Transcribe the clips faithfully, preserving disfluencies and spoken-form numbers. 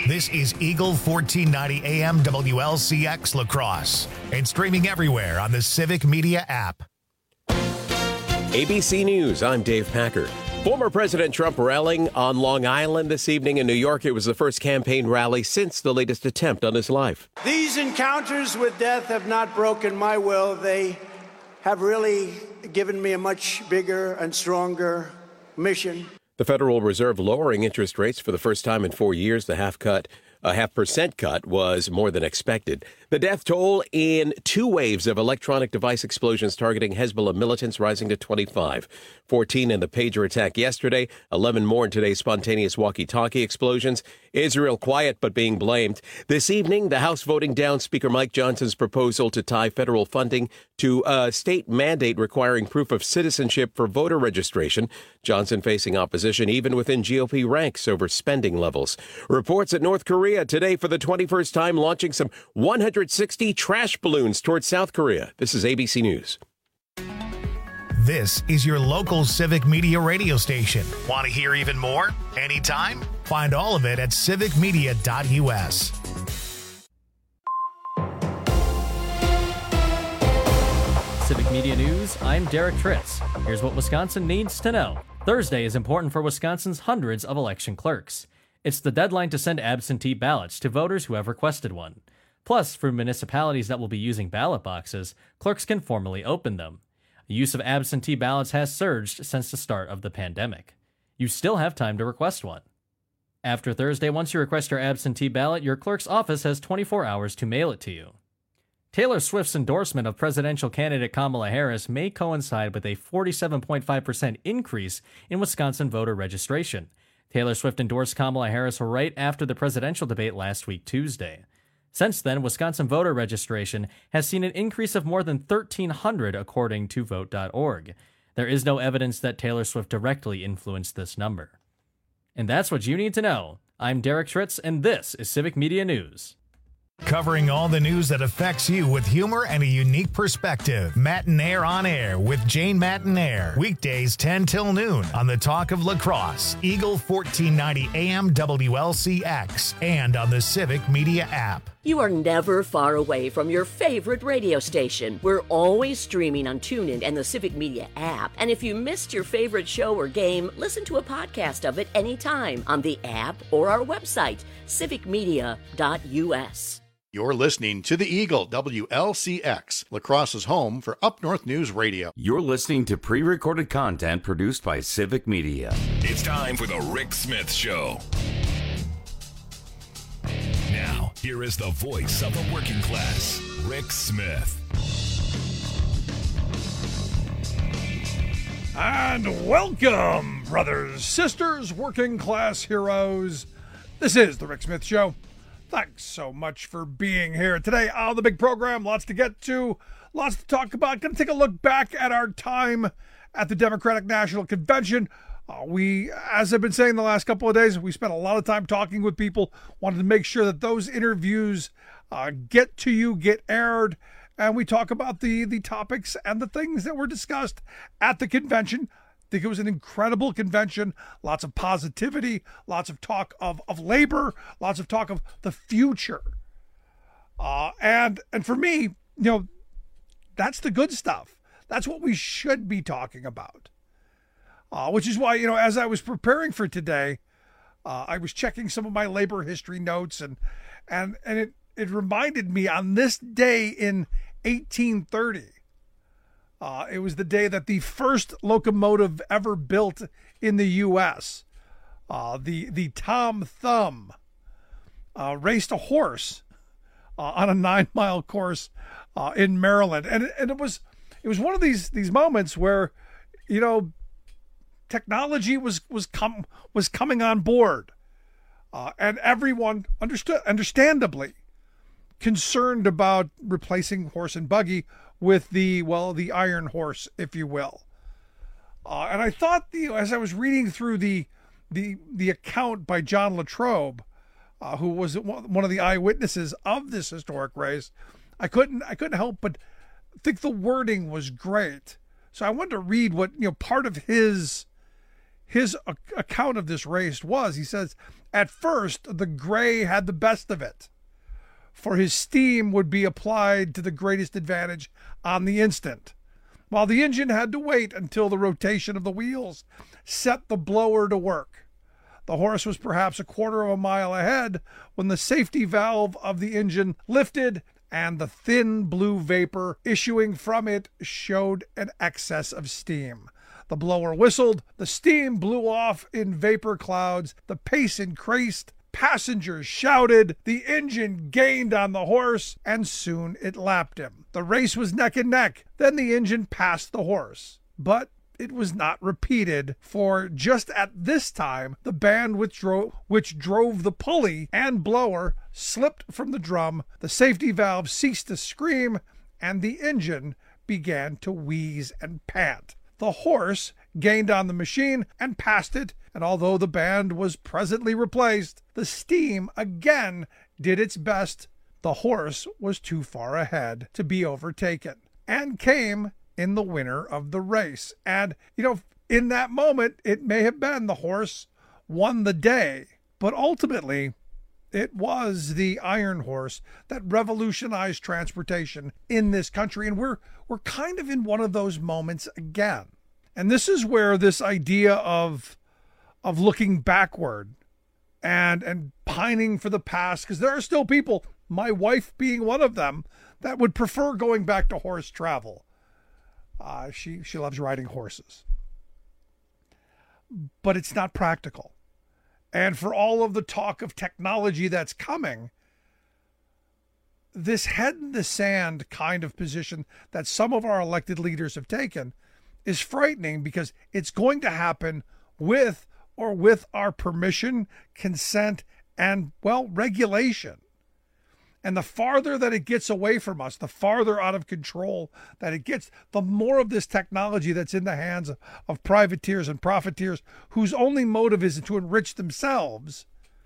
This is Eagle fourteen ninety A M W L C X La Crosse and streaming everywhere on the Civic Media app. A B C News, I'm Dave Packer. Former President Trump rallying on Long Island this evening in New York. It was the first campaign rally since the latest attempt on his life. These encounters with death have not broken my will. They have really given me a much bigger and stronger mission. The Federal Reserve lowering interest rates for the first time in four years. The half cut, a half percent cut was more than expected. The death toll in two waves of electronic device explosions targeting Hezbollah militants rising to twenty-five. fourteen in the pager attack yesterday, eleven more in today's spontaneous walkie-talkie explosions. Israel quiet but being blamed. This evening, the House voting down Speaker Mike Johnson's proposal to tie federal funding to a state mandate requiring proof of citizenship for voter registration. Johnson facing opposition even within G O P ranks over spending levels. Reports at North Korea today for the twenty-first time launching some one hundred sixty trash balloons towards South Korea. This is A B C News. This is your local Civic Media radio station. Want to hear even more? Anytime? Find all of it at civic media dot U S. Civic Media News, I'm Derek Tritz. Here's what Wisconsin needs to know. Thursday is important for Wisconsin's hundreds of election clerks. It's the deadline to send absentee ballots to voters who have requested one. Plus, for municipalities that will be using ballot boxes, clerks can formally open them. The use of absentee ballots has surged since the start of the pandemic. You still have time to request one. After Thursday, once you request your absentee ballot, your clerk's office has twenty-four hours to mail it to you. Taylor Swift's endorsement of presidential candidate Kamala Harris may coincide with a forty-seven point five percent increase in Wisconsin voter registration. Taylor Swift endorsed Kamala Harris right after the presidential debate last week Tuesday. Since then, Wisconsin voter registration has seen an increase of more than thirteen hundred according to vote dot org. There is no evidence that Taylor Swift directly influenced this number. And that's what you need to know. I'm Derek Tritz, and this is Civic Media News. Covering all the news that affects you with humor and a unique perspective. Matinaire on Air with Jane Matinaire. Weekdays ten till noon on the Talk of La Crosse, Eagle fourteen ninety A M W L C X, and on the Civic Media app. You are never far away from your favorite radio station. We're always streaming on TuneIn and the Civic Media app. And if you missed your favorite show or game, listen to a podcast of it anytime on the app or our website, civic media dot U S. You're listening to the Eagle W L C X, La Crosse's home for Up North News Radio. You're listening to pre-recorded content produced by Civic Media. It's time for the Rick Smith Show. Now, here is the voice of the working class, Rick Smith. And welcome, brothers, sisters, working class heroes. This is the Rick Smith Show. Thanks so much for being here today on the big program. Lots to get to, lots to talk about. Going to take a look back at our time at the Democratic National Convention. Uh, we, as I've been saying the last couple of days, we spent a lot of time talking with people, wanted to make sure that those interviews uh, get to you, get aired, and we talk about the, the topics and the things that were discussed at the convention. I think it was an incredible convention, lots of positivity, lots of talk of, of labor, lots of talk of the future. Uh, and and for me, you know, that's the good stuff. That's what we should be talking about. Uh, which is why, you know, as I was preparing for today, uh, I was checking some of my labor history notes, and and and it, it reminded me on this day in eighteen thirty, Uh, it was the day that the first locomotive ever built in the U S, uh, the the Tom Thumb, uh, raced a horse uh, on a nine-mile course uh, in Maryland, and and it was it was one of these these moments where, you know, technology was was com- was coming on board, uh, and everyone understood, understandably, concerned about replacing horse and buggy with the, well, the iron horse, if you will. Uh, and I thought, you know, as I was reading through the the the account by John Latrobe, uh, who was one of the eyewitnesses of this historic race, I couldn't I couldn't help but think the wording was great. So I wanted to read what, you know, part of his his a- account of this race was, he says, at first, the gray had the best of it, for his steam would be applied to the greatest advantage on the instant, while the engine had to wait until the rotation of the wheels set the blower to work. The horse was perhaps a quarter of a mile ahead when the safety valve of the engine lifted and the thin blue vapor issuing from it showed an excess of steam. The blower whistled, the steam blew off in vapor clouds, the pace increased, passengers shouted, the engine gained on the horse, and soon it lapped him. The race was neck and neck, then the engine passed the horse. But it was not repeated, for just at this time the band which drove, which drove the pulley and blower slipped from the drum, the safety valve ceased to scream, and the engine began to wheeze and pant. The horse gained on the machine and passed it, and although the band was presently replaced, the steam again did its best. The horse was too far ahead to be overtaken, and came in the winner of the race. And, you know, in that moment, it may have been the horse won the day, but ultimately it was the Iron Horse that revolutionized transportation in this country. And we're, we're kind of in one of those moments again. And this is where this idea of, of looking backward and, and pining for the past, because there are still people, my wife being one of them, that would prefer going back to horse travel. Uh, she, she loves riding horses. But it's not practical. And for all of the talk of technology that's coming, this head in the sand kind of position that some of our elected leaders have taken is frightening, because it's going to happen with or with our permission, consent, and, well, regulation. And the farther that it gets away from us, the farther out of control that it gets, the more of this technology that's in the hands of, of privateers and profiteers whose only motive is to enrich themselves,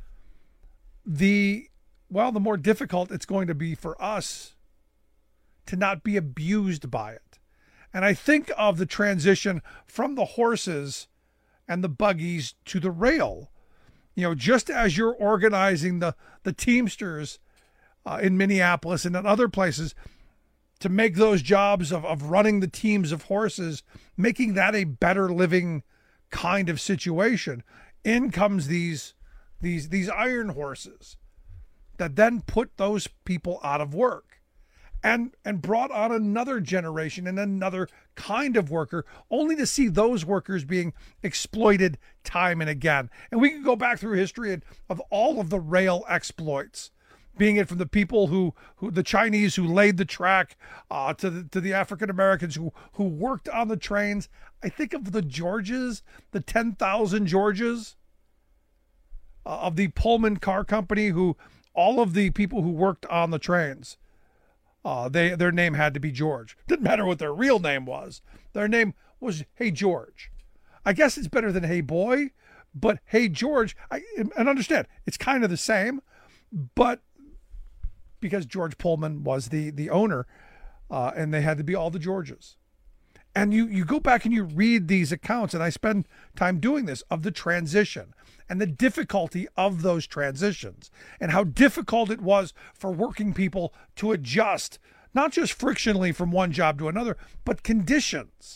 the, well, the more difficult it's going to be for us to not be abused by it. And I think of the transition from the horses and the buggies to the rail. You know, just as you're organizing the, the Teamsters Uh, in Minneapolis and in other places to make those jobs of, of running the teams of horses, making that a better living kind of situation. In comes these, these, these iron horses that then put those people out of work and, and brought on another generation and another kind of worker, only to see those workers being exploited time and again. And we can go back through history of all of the rail exploits, being it from the people who, who the Chinese who laid the track, uh, to the, to the African Americans who, who worked on the trains. I think of the Georges, the ten thousand Georges uh, of the Pullman Car Company, who all of the people who worked on the trains, uh, they their name had to be George. Didn't matter what their real name was. Their name was Hey George. I guess it's better than Hey Boy, but Hey George, I, and understand, it's kind of the same, but because George Pullman was the, the owner, uh, and they had to be all the Georges. And you, you go back and you read these accounts, and I spend time doing this, of the transition and the difficulty of those transitions and how difficult it was for working people to adjust, not just frictionally from one job to another, but conditions.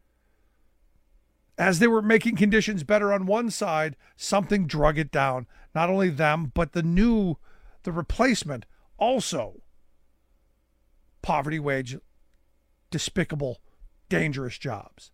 As they were making conditions better on one side, something drug it down. Not only them, but the new, the replacement, also poverty wage, despicable, dangerous jobs.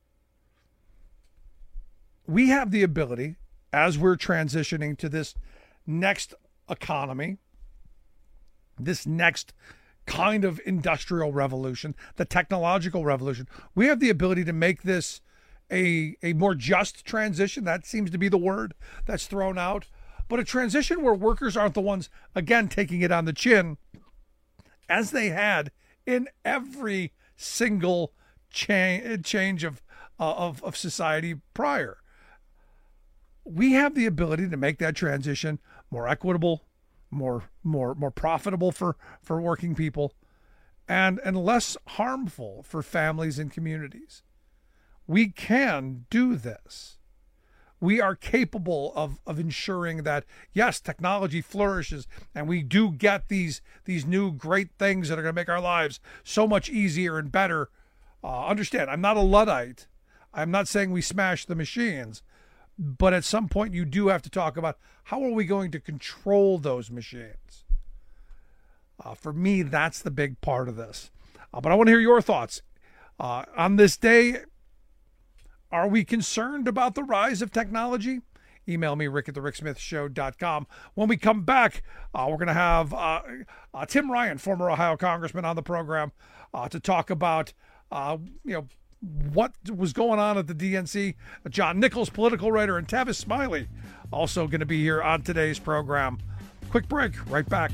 We have the ability, as we're transitioning to this next economy, this next kind of industrial revolution, the technological revolution, we have the ability to make this a, a more just transition. That seems to be the word that's thrown out. But a transition where workers aren't the ones, again, taking it on the chin, as they had in every single cha- change of, uh, of, of society prior. We have the ability to make that transition more equitable, more more more profitable for, for working people, and, and less harmful for families and communities. We can do this. we are capable of, of ensuring that, yes, technology flourishes and we do get these, these new great things that are going to make our lives so much easier and better. Uh, understand, I'm not a Luddite. I'm not saying we smash the machines, but at some point you do have to talk about how are we going to control those machines. Uh, for me, that's the big part of this. Uh, but I want to hear your thoughts. Uh, on this day, are we concerned about the rise of technology? Email me, rick at the rick smith show dot com. When we come back, uh, we're going to have uh, uh, Tim Ryan, former Ohio congressman, on the program uh, to talk about uh, you know what was going on at the D N C. John Nichols, political writer, and Tavis Smiley also going to be here on today's program. Quick break, right back.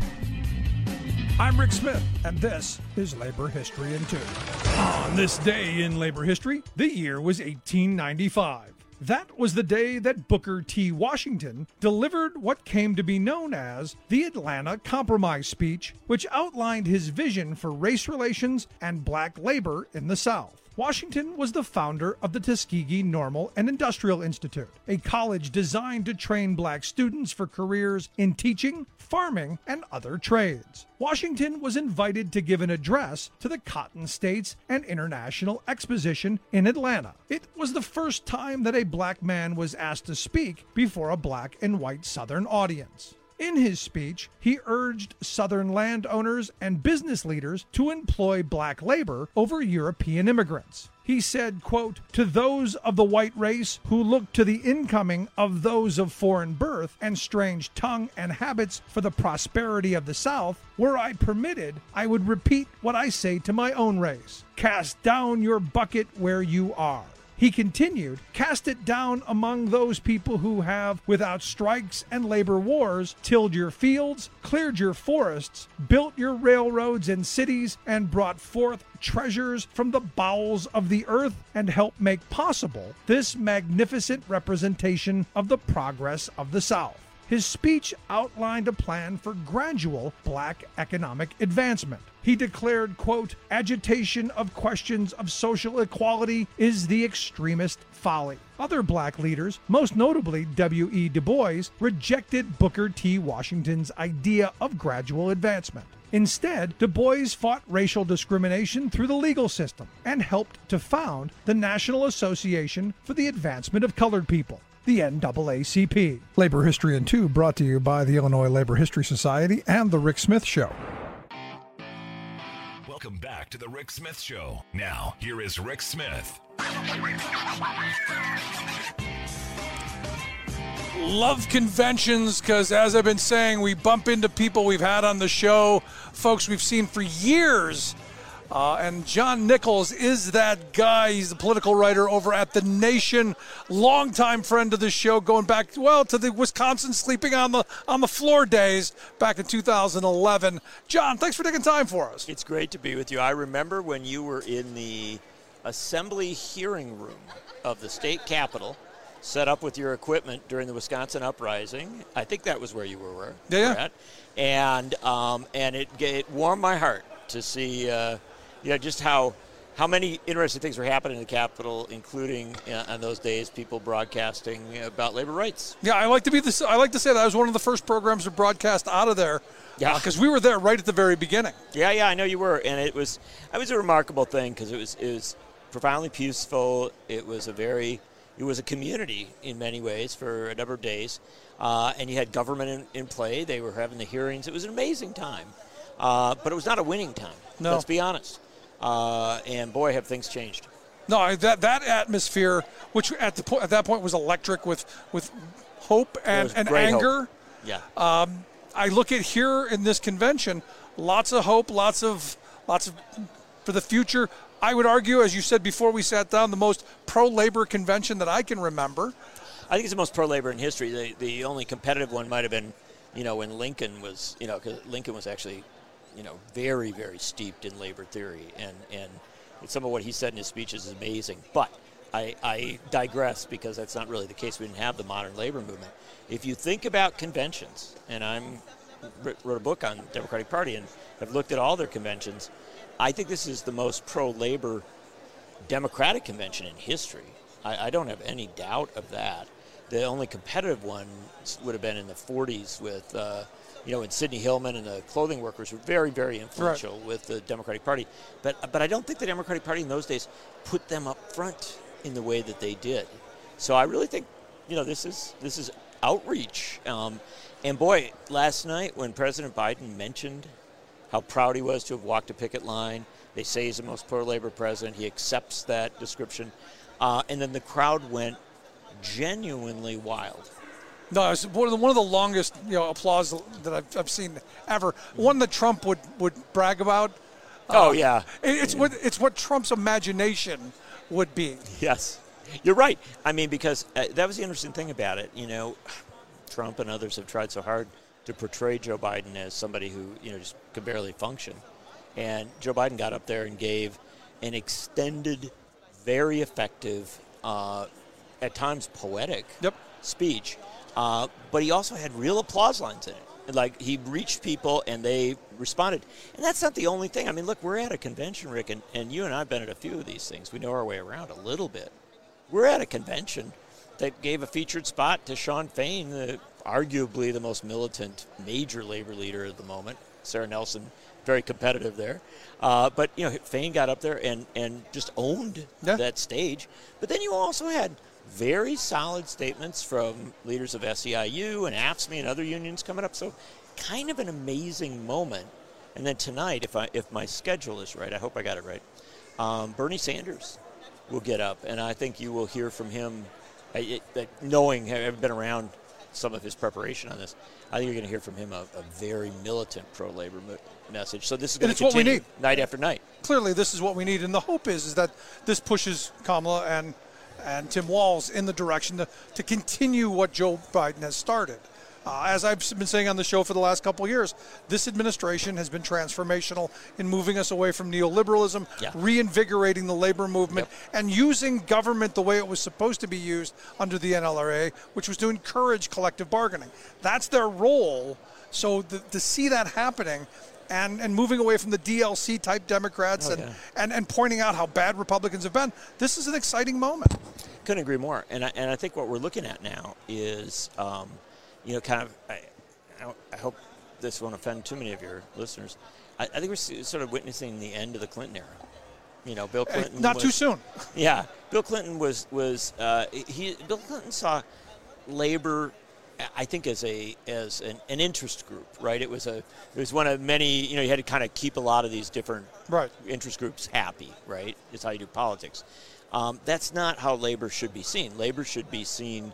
I'm Rick Smith, and this is Labor History in Two. On this day in labor history, the year was eighteen ninety-five. That was the day that Booker T. Washington delivered what came to be known as the Atlanta Compromise speech, which outlined his vision for race relations and black labor in the South. Washington was the founder of the Tuskegee Normal and Industrial Institute, a college designed to train black students for careers in teaching, farming, and other trades. Washington was invited to give an address to the Cotton States and International Exposition in Atlanta. It was the first time that a black man was asked to speak before a black and white Southern audience. In his speech, he urged Southern landowners and business leaders to employ black labor over European immigrants. He said, quote, "To those of the white race who look to the incoming of those of foreign birth and strange tongue and habits for the prosperity of the South, were I permitted, I would repeat what I say to my own race. Cast down your bucket where you are." He continued, "Cast it down among those people who have, without strikes and labor wars, tilled your fields, cleared your forests, built your railroads and cities, and brought forth treasures from the bowels of the earth, and helped make possible this magnificent representation of the progress of the South." His speech outlined a plan for gradual black economic advancement. He declared, quote, "Agitation of questions of social equality is the extremist folly." Other black leaders, most notably W E Du Bois, rejected Booker T. Washington's idea of gradual advancement. Instead, Du Bois fought racial discrimination through the legal system and helped to found the National Association for the Advancement of Colored People, the N double A C P. Labor History in Two, brought to you by the Illinois Labor History Society and The Rick Smith Show. Welcome back to the Rick Smith Show. Now, here is Rick Smith. Love conventions because, as I've been saying, we bump into people we've had on the show, folks we've seen for years. Uh, and John Nichols is that guy. He's the political writer over at The Nation, longtime friend of the show, going back, well, to the Wisconsin sleeping on the on the floor days back in two thousand eleven. John, thanks for taking time for us. It's great to be with you. I remember when you were in the assembly hearing room of the state capitol, set up with your equipment during the Wisconsin uprising. I think that was where you were, were yeah. at. And, um, and it, it warmed my heart to see uh, Yeah, just how how many interesting things were happening in the Capitol, including uh, on those days people broadcasting about labor rights. Yeah, I like to be this. I like to say that I was one of the first programs to broadcast out of there. Yeah, because uh, we were there right at the very beginning. Yeah, yeah, I know you were, and it was it was a remarkable thing because it was it was profoundly peaceful. It was a very it was a community in many ways for a number of days, uh, and you had government in, in play. They were having the hearings. It was an amazing time, uh, but it was not a winning time. No, let's be honest. Uh, and boy, have things changed. No, that that atmosphere, which at the po- at that point was electric with with hope and, and anger. Hope. Yeah. Um, I look at here in this convention, lots of hope, lots of lots of for the future. I would argue, as you said before we sat down, the most pro-labor convention that I can remember. I think it's the most pro-labor in history. The the only competitive one might have been, you know, when Lincoln was, you know, because Lincoln was actually, you know, very, very steeped in labor theory, and, and some of what he said in his speeches is amazing. But I, I digress because that's not really the case. We didn't have the modern labor movement. If you think about conventions, and I wrote a book on the Democratic Party and have looked at all their conventions, I think this is the most pro-labor Democratic convention in history. I, I don't have any doubt of that. The only competitive one would have been in the forties with, uh, you know, when Sidney Hillman and the clothing workers were very, very influential right. with the Democratic Party. But but I don't think the Democratic Party in those days put them up front in the way that they did. So I really think, you know, this is this is outreach. Um, and boy, last night when President Biden mentioned how proud he was to have walked a picket line, they say he's the most pro-labor president. He accepts that description. Uh, and then the crowd went genuinely wild. No, it's one of the, one of the longest, you know, applause that I've, I've seen ever. One that Trump would, would brag about. Oh uh, yeah, it, it's what it's what Trump's imagination would be. Yes, you're right. I mean, because uh, that was the interesting thing about it. You know, Trump and others have tried so hard to portray Joe Biden as somebody who, you know, just could barely function, and Joe Biden got up there and gave an extended, very effective. Uh, at times poetic yep. speech, uh, but he also had real applause lines in it. Like, he reached people and they responded. And that's not the only thing. I mean, look, we're at a convention, Rick, and, and you and I have been at a few of these things. We know our way around a little bit. We're at a convention that gave a featured spot to Sean Fain, the, arguably the most militant major labor leader at the moment. Sarah Nelson, very competitive there. Uh, but, you know, Fain got up there and, and just owned yeah. that stage. But then you also had very solid statements from leaders of S E I U and A F S C M E and other unions coming up. So kind of an amazing moment. And then tonight, if I if my schedule is right, I hope I got it right, um, Bernie Sanders will get up. And I think you will hear from him, uh, it, uh, knowing, having been around some of his preparation on this, I think you're going to hear from him a, a very militant pro-labor mo- message. So this is going to continue what we need. night after night. Clearly, this is what we need. And the hope is, is that this pushes Kamala and and Tim Walz in the direction to, to continue what Joe Biden has started. Uh, as I've been saying on the show for the last couple of years, this administration has been transformational in moving us away from neoliberalism, yeah. reinvigorating the labor movement, yep. and using government the way it was supposed to be used under the N L R A, which was to encourage collective bargaining. That's their role. So the, to see that happening and, and moving away from the D L C-type Democrats oh, and, yeah. and, and pointing out how bad Republicans have been, this is an exciting moment. Couldn't agree more. And I, and I think what we're looking at now is, um, you know, kind of, I, I hope this won't offend too many of your listeners. I, I think we're sort of witnessing the end of the Clinton era. You know, Bill Clinton. Not was, too soon. Yeah. Bill Clinton was, was uh, he, Bill Clinton saw labor, I think, as a as an, an interest group, right? It was a it was one of many. You know, you had to kind of keep a lot of these different right. interest groups happy, right? It's how you do politics. Um, that's not how labor should be seen. Labor should be seen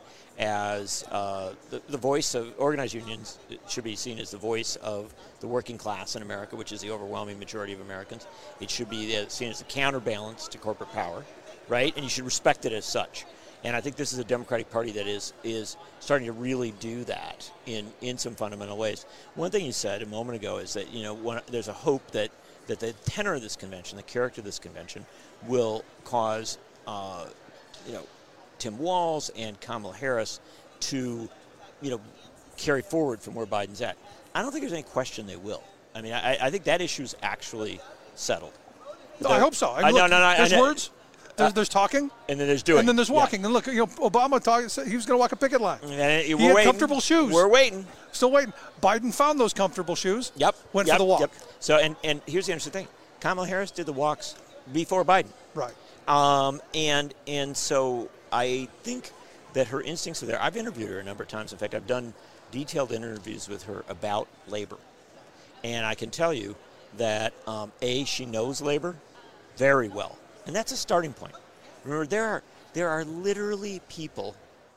as uh, the, the voice of organized unions. It should be seen as the voice of the working class in America, which is the overwhelming majority of Americans. It should be seen as a counterbalance to corporate power, right? And you should respect it as such. And I think this is a Democratic Party that is is starting to really do that in, in some fundamental ways. One thing you said a moment ago is that, you know, one, there's a hope that, that the tenor of this convention, the character of this convention, will cause, uh, you know, Tim Walz and Kamala Harris to, you know, carry forward from where Biden's at. I don't think there's any question they will. I mean, I, I think that issue's actually settled. No, I hope so. I I, look, no, no, no, there's I, words. There's, there's talking, and then there's doing, and then there's walking. Yeah. And look, you know, Obama talking. He was going to walk a picket line. And he we're had waiting. comfortable shoes. We're waiting. Still waiting. Biden found those comfortable shoes. Yep. Went yep. for the walk. Yep. So, and and here's the interesting thing: Kamala Harris did the walks before Biden. Right. Um. And and so I think that her instincts are there. I've interviewed her a number of times. In fact, I've done detailed interviews with her about labor, and I can tell you that um, a she knows labor very well, and that's a starting point. Remember, there are there are literally people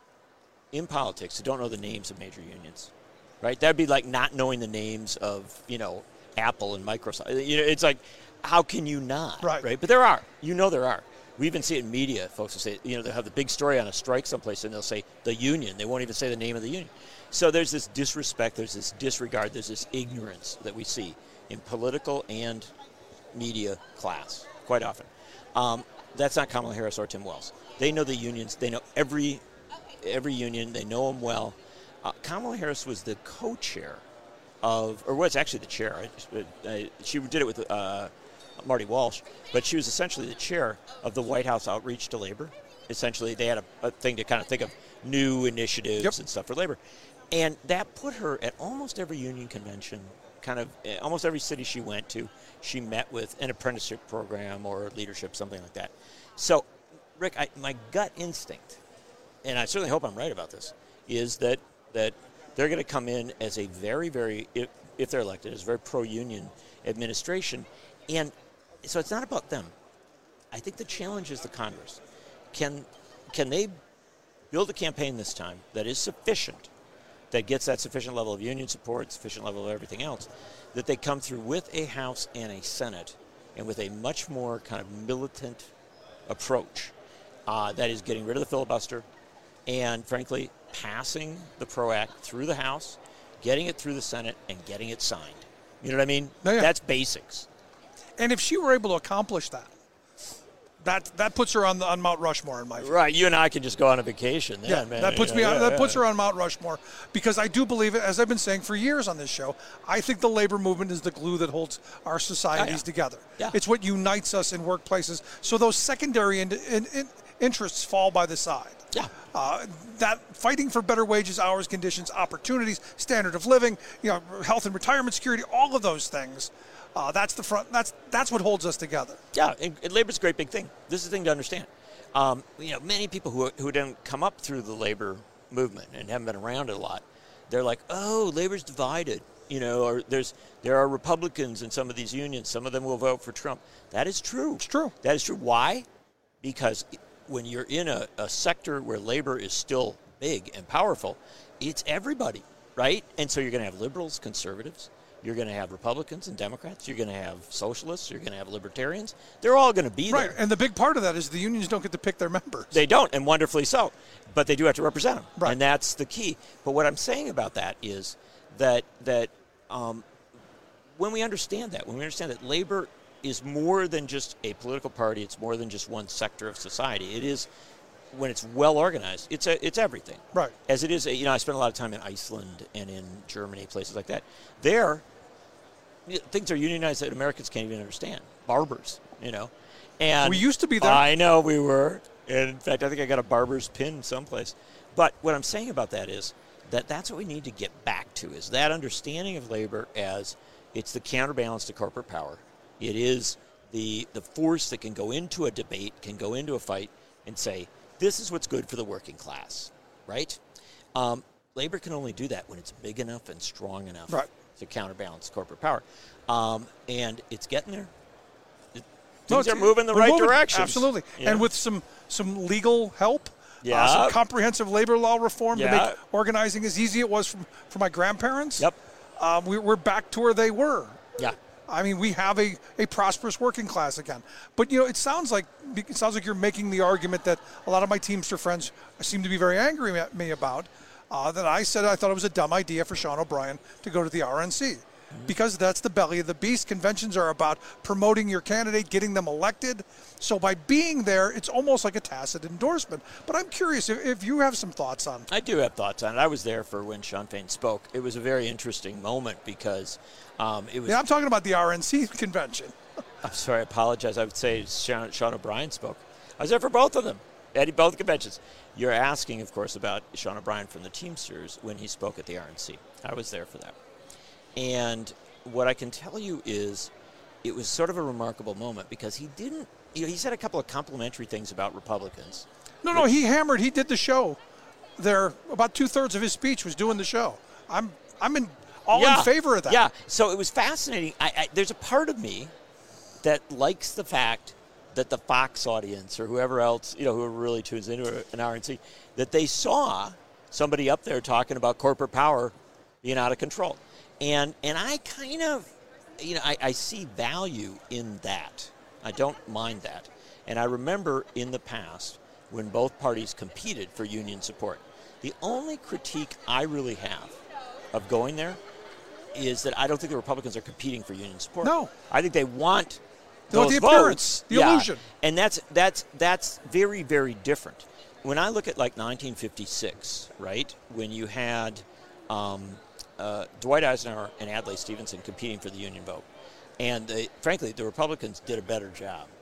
in politics who don't know the names of major unions, right? That'd be like not knowing the names of, you know, Apple and Microsoft. You know, it's like, how can you not? Right. Right. But there are. You know, there are. We even see it in media. Folks will say, you know, they'll have the big story on a strike someplace, and they'll say the union. They won't even say the name of the union. So there's this disrespect. There's this disregard. There's this ignorance that we see in political and media class quite often. Um, That's not Kamala Harris or Tim Walz. They know the unions. They know every every union. They know them well. Uh, Kamala Harris was the co-chair of, or was actually the chair. I, I, she did it with uh, Marty Walsh, but she was essentially the chair of the White House Outreach to Labor. essentially they had a, a thing to kind of think of new initiatives yep. and stuff for labor. And that put her at almost every union convention, kind of almost every city she went to, she met with an apprenticeship program or leadership, something like that. So, Rick, I, my gut instinct, and I certainly hope I'm right about this, is that that they're going to come in as a very, very, if, if they're elected, as a very pro-union administration. And so it's not about them. I think the challenge is the Congress. Can can they build a campaign this time that is sufficient, that gets that sufficient level of union support, sufficient level of everything else, that they come through with a House and a Senate and with a much more kind of militant approach uh, that is getting rid of the filibuster and, frankly, passing the PRO Act through the House, getting it through the Senate, and getting it signed. You know what I mean? Yeah, yeah. That's basics. And if she were able to accomplish that, that that puts her on the on Mount Rushmore in my view. Right, you and I can just go on a vacation. Then, yeah, man. that puts yeah, me on, yeah, that yeah. puts her on Mount Rushmore because I do believe it, as I've been saying for years on this show. I think the labor movement is the glue that holds our societies oh, yeah. together. Yeah. It's what unites us in workplaces. So those secondary in, in, in interests fall by the side. Yeah. Uh, that fighting for better wages, hours, conditions, opportunities, standard of living, you know, health and retirement security, all of those things. Uh, that's the front. That's that's what holds us together. Yeah, and, and labor's a great big thing. This is the thing to understand. Um, you know, many people who who didn't come up through the labor movement and haven't been around it a lot, they're like, oh, labor's divided. You know, or there's there are Republicans in some of these unions. Some of them will vote for Trump. That is true. It's true. That is true. Why? Because when you're in a, a sector where labor is still big and powerful, it's everybody, right? And so you're going to have liberals, conservatives. You're going to have Republicans and Democrats. You're going to have socialists. You're going to have libertarians. They're all going to be right. there. And the big part of that is the unions don't get to pick their members. They don't, and wonderfully so. But they do have to represent them. Right. And that's the key. But what I'm saying about that is that that um, when we understand that, when we understand that labor is more than just a political party, it's more than just one sector of society. It is, when it's well organized, it's a, it's everything. Right. As it is, you know, I spent a lot of time in Iceland and in Germany, places like that. There, things are unionized that Americans can't even understand. Barbers, you know. And we used to be there. I know we were. And in fact, I think I got a barber's pin someplace. But what I'm saying about that is that that's what we need to get back to, is that understanding of labor as it's the counterbalance to corporate power. It is the the force that can go into a debate, can go into a fight and say, this is what's good for the working class, right? Um, labor can only do that when it's big enough and strong enough right. to counterbalance corporate power. Um, and it's getting there. It, no, things are moving the right moving, direction. Absolutely. Yeah. And with some, some legal help, yeah. uh, some comprehensive labor law reform yeah. to make organizing as easy as it was from, for my grandparents. Yep. Um, we, we're back to where they were. Yeah. I mean, we have a, a prosperous working class again. But, you know, it sounds like it sounds like you're making the argument that a lot of my Teamster friends seem to be very angry at me about, uh, that I said I thought it was a dumb idea for Sean O'Brien to go to the R N C. Mm-hmm. Because that's the belly of the beast. Conventions are about promoting your candidate, getting them elected. So by being there, it's almost like a tacit endorsement. But I'm curious if, if you have some thoughts on it. I do have thoughts on it. I was there for when Sean Fain spoke. It was a very interesting moment because um, it was... Yeah, I'm talking about the R N C convention. I'm sorry, I apologize. I would say Sean, Sean O'Brien spoke. I was there for both of them, at both conventions. You're asking, of course, about Sean O'Brien from the Teamsters when he spoke at the R N C. I was there for that. And what I can tell you is it was sort of a remarkable moment because he didn't, you know, he said a couple of complimentary things about Republicans. No, no, he hammered, he did the show there. About two-thirds of his speech was doing the show. I'm I'm in all yeah, in favor of that. Yeah, so it was fascinating. I, I, there's a part of me that likes the fact that the Fox audience or whoever else, you know, who really tunes into an R N C, that they saw somebody up there talking about corporate power being out of control. And and I kind of, you know, I, I see value in that. I don't mind that. And I remember in the past when both parties competed for union support, the only critique I really have of going there is that I don't think the Republicans are competing for union support. No. I think they want no, those the votes. appearance, the yeah. illusion. And that's that's that's very, very different. When I look at like nineteen fifty-six, right, when you had um, uh, Dwight Eisenhower and Adlai Stevenson competing for the union vote, and they, frankly, the Republicans did a better job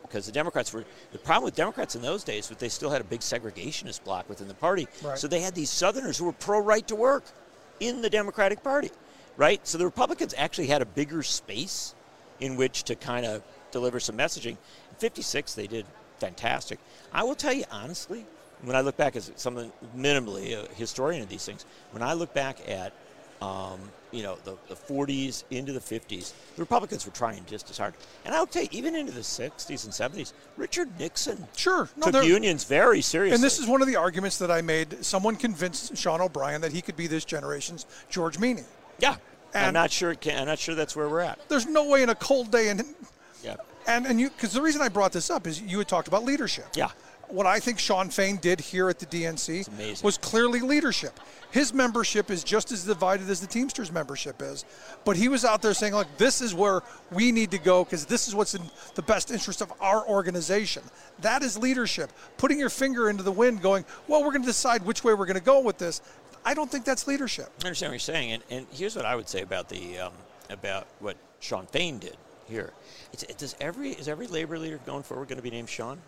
because the Democrats were the problem with Democrats in those days was they still had a big segregationist bloc within the party. Right. So they had these Southerners who were pro-right to work in the Democratic Party, right? So the Republicans actually had a bigger space in which to kind of deliver some messaging. In fifty-six, they did fantastic. I will tell you honestly, when I look back as someone minimally a historian of these things, when I look back at um, you know the, the forties into the fifties, the Republicans were trying just as hard. And I'll tell you, even into the sixties and seventies, Richard Nixon sure no, took unions very seriously. And this is one of the arguments that I made. Someone convinced Sean O'Brien that he could be this generation's George Meany. Yeah, and I'm not sure. I'm not sure that's where we're at. There's no way in a cold day, and yeah, and and you because the reason I brought this up is you had talked about leadership. Yeah. What I think Sean Fain did here at the D N C was clearly leadership. His membership is just as divided as the Teamsters membership is. But he was out there saying, like, this is where we need to go because this is what's in the best interest of our organization. That is leadership. Putting your finger into the wind going, well, we're going to decide which way we're going to go with this. I don't think that's leadership. I understand what you're saying. And, and here's what I would say about the um, about what Sean Fain did here. It's, it, does every is every labor leader going forward going to be named Sean?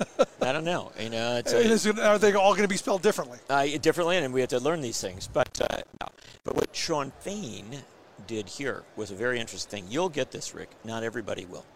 I don't know. You know, it's a, are they all going to be spelled differently? Uh, differently, and we have to learn these things. But uh, no. but what Sean Fain did here was a very interesting thing. You'll get this, Rick. Not everybody will.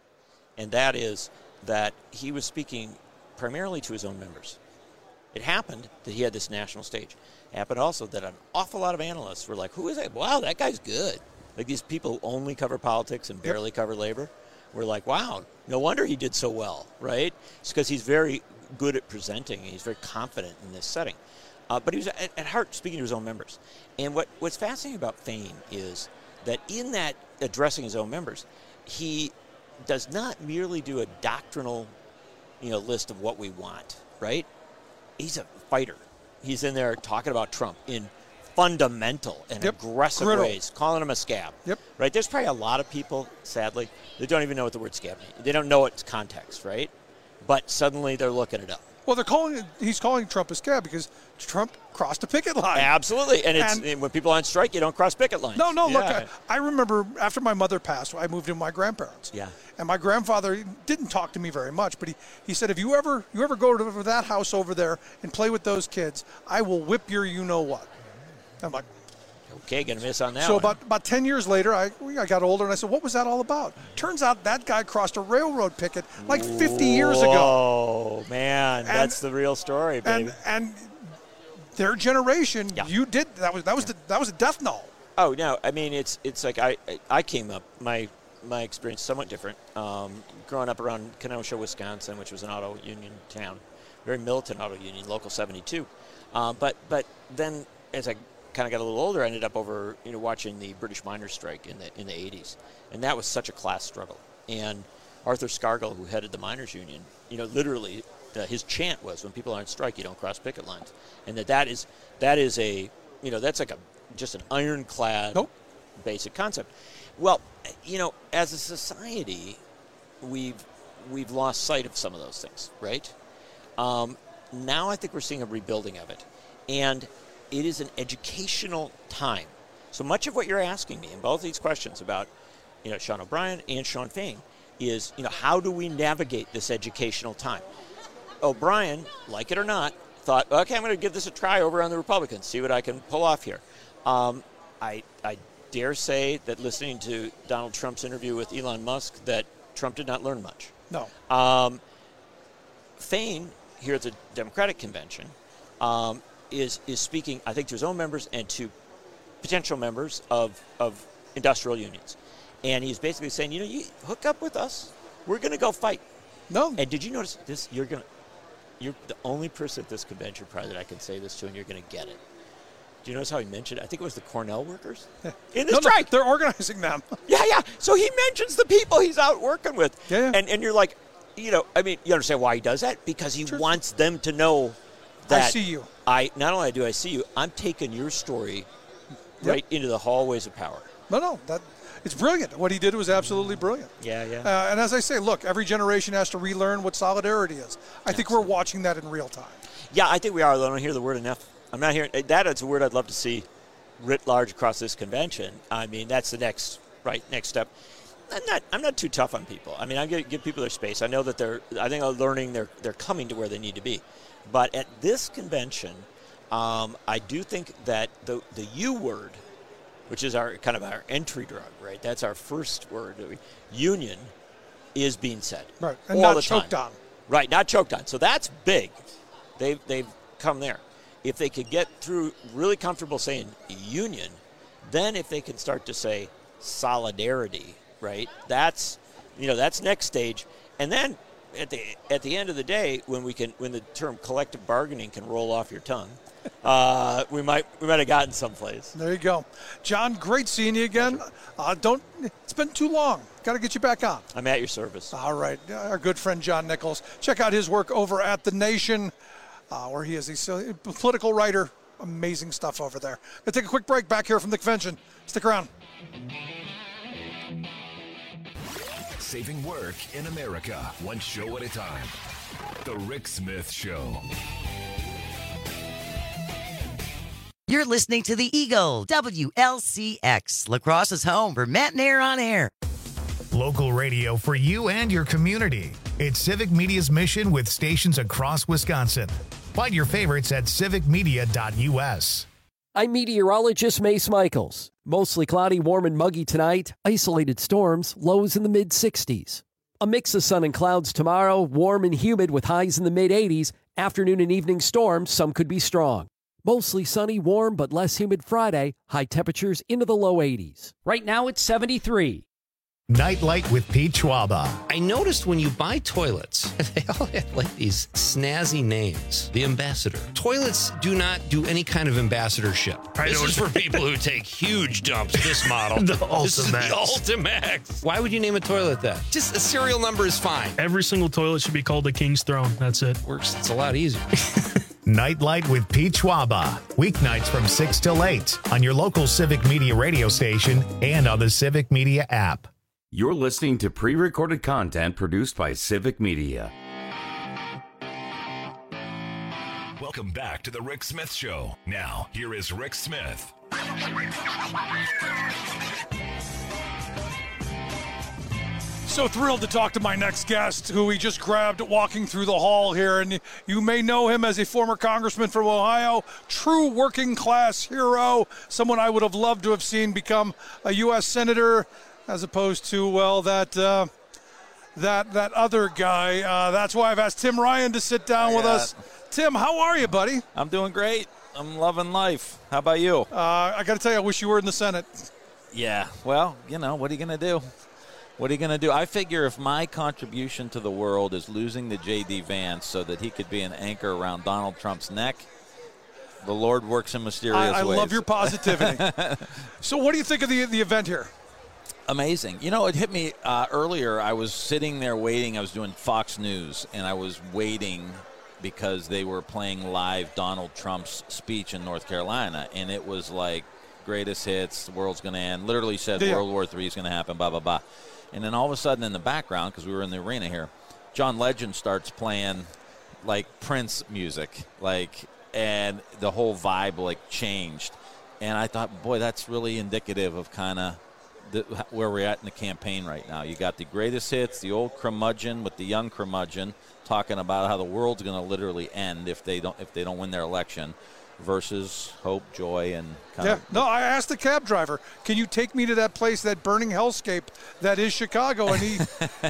And that is that he was speaking primarily to his own members. It happened that he had this national stage. It happened also that an awful lot of analysts were like, who is that? Wow, that guy's good. Like these people who only cover politics and barely yep. cover labor. We're like, wow, no wonder he did so well, right? It's because he's very good at presenting, and he's very confident in this setting. Uh, but he was at, at heart speaking to his own members. And what, what's fascinating about Fain is that in that addressing his own members, he does not merely do a doctrinal, you know, list of what we want, right? He's a fighter. He's in there talking about Trump in fundamental and yep. aggressive Griddle. ways, calling him a scab. Yep. Right? There's probably a lot of people, sadly, that don't even know what the word scab means. They don't know its context, right? But suddenly they're looking it up. Well, they're calling it, he's calling Trump a scab because Trump crossed a picket line. Absolutely. And, it's, and and when people are on strike, you don't cross picket lines. No, no, yeah. look, I, I remember after my mother passed, I moved in with my grandparents. Yeah. And my grandfather didn't talk to me very much, but he, he said, if you ever you ever go to that house over there and play with those kids, I will whip your you-know-what. I'm like, okay, gonna miss on that So one. about about ten years later, I I got older, and I said, what was that all about? Turns out that guy crossed a railroad picket like fifty years ago. Oh, man, and, that's the real story, baby. And, and their generation, yeah. you did, that was that was, yeah. the, that was a death knell. Oh, no, I mean, it's it's like I I came up, my my experience somewhat different. Um, growing up around Kenosha, Wisconsin, which was an auto union town, very militant auto union, Local seventy-two. Uh, but but then as I kind of got a little older, I ended up over, you know, watching the British miners' strike in the in the eighties, and that was such a class struggle. And Arthur Scargill, who headed the miners' union, you know, literally, uh, his chant was, "When people are on strike, you don't cross picket lines," and that that is that is a, you know, that's like a just an ironclad nope. basic concept. Well, you know, as a society, we've we've lost sight of some of those things, right? Um, now I think we're seeing a rebuilding of it, and it is an educational time. So much of what you're asking me in both these questions about, you know, Sean O'Brien and Sean Fain is, you know, how do we navigate this educational time? O'Brien, like it or not, thought, okay, I'm going to give this a try over on the Republicans, see what I can pull off here. Um, I, I dare say that listening to Donald Trump's interview with Elon Musk, that Trump did not learn much. No. Um, Fain, here at the Democratic convention, um, is is speaking, I think, to his own members and to potential members of, of industrial unions. And he's basically saying, you know, you hook up with us, we're going to go fight. No. And did you notice this? You're going to, you're the only person at this convention probably that I can say this to, and you're going to get it. Do you notice how he mentioned, I think it was the Cornell workers in the no, strike? No, they're organizing them. yeah, yeah. So he mentions the people he's out working with. Yeah, yeah. And, and you're like, you know, I mean, you understand why he does that? Because he sure. wants them to know that I see you. I not only do I see you, I'm taking your story yep. right into the hallways of power. No, no, that it's brilliant. What he did was absolutely brilliant. Yeah, yeah. Uh, and as I say, look, every generation has to relearn what solidarity is. I think we're watching that in real time. Yeah, I think we are. I don't hear the word enough. I'm not hearing that. Is a word I'd love to see writ large across this convention. I mean, that's the next right next step. I'm not. I'm not too tough on people. I mean, I give, give people their space. I know that they're. I think they're learning. They're they're coming to where they need to be. But at this convention, um, I do think that the the U word, which is our kind of our entry drug, right? That's our first word. Union is being said. Right, and all not the choked time. on. Right, not choked on. So that's big. They've they've come there. If they could get through really comfortable saying union, then if they can start to say solidarity, right? That's you know that's next stage. And then at the at the end of the day, when we can when the term collective bargaining can roll off your tongue, uh, we might we might have gotten someplace. There you go, John. Great seeing you again. Uh, don't. It's been too long. Got to get you back on. I'm at your service. All right, our good friend John Nichols. Check out his work over at The Nation, uh, where he is a political writer. Amazing stuff over there. Gonna take a quick break. Back here from the convention. Stick around. Saving work in America, one show at a time. The Rick Smith Show. You're listening to the Eagle, W L C X, La Crosse's home for Matt and Air on Air. Local radio for you and your community. It's Civic Media's mission with stations across Wisconsin. Find your favorites at civic media dot u s. I'm meteorologist Mace Michaels. Mostly cloudy, warm, and muggy tonight. Isolated storms, lows in the mid sixties. A mix of sun and clouds tomorrow, warm and humid with highs in the mid eighties. Afternoon and evening storms, some could be strong. Mostly sunny, warm, but less humid Friday. High temperatures into the low eighties. Right now it's seventy-three. Nightlight with Pete Schwaba. I noticed when you buy toilets, they all have like these snazzy names. The Ambassador. Toilets do not do any kind of ambassadorship. I this is for people who take huge dumps, this model. The This is the Ultimax. Ultimax. Why would you name a toilet that? Just a serial number is fine. Every single toilet should be called the King's Throne. That's it. Works. It's a lot easier. Nightlight with Pete Schwaba. Weeknights from six till eight on your local Civic Media radio station and on the Civic Media app. You're listening to pre-recorded content produced by Civic Media. Welcome back to the Rick Smith Show. Now, here is Rick Smith. So thrilled to talk to my next guest, who we just grabbed walking through the hall here. And you may know him as a former congressman from Ohio, true working class hero, someone I would have loved to have seen become a U S senator, as opposed to, well, that uh, that that other guy. Uh, that's why I've asked Tim Ryan to sit down with us. Tim, how are you, buddy? I'm doing great. I'm loving life. How about you? Uh, I got to tell you, I wish you were in the Senate. Yeah. Well, you know, what are you going to do? What are you going to do? I figure if my contribution to the world is losing to J D. Vance so that he could be an anchor around Donald Trump's neck, the Lord works in mysterious I, I ways. I love your positivity. So what do you think of the the event here? Amazing. You know, it hit me uh, earlier. I was sitting there waiting. I was doing Fox News, and I was waiting because they were playing live Donald Trump's speech in North Carolina, and it was like, greatest hits, the world's going to end. Literally said yeah. World War Three is going to happen, blah, blah, blah. And then all of a sudden in the background, because we were in the arena here, John Legend starts playing, like, Prince music, like, and the whole vibe, like, changed. And I thought, boy, that's really indicative of kind of where we're at in the campaign right now. You got the greatest hits, the old curmudgeon with the young curmudgeon talking about how the world's going to literally end if they don't if they don't win their election, versus hope, joy, and kind yeah. of. No, I asked the cab driver, can you take me to that place, that burning hellscape that is Chicago? And he,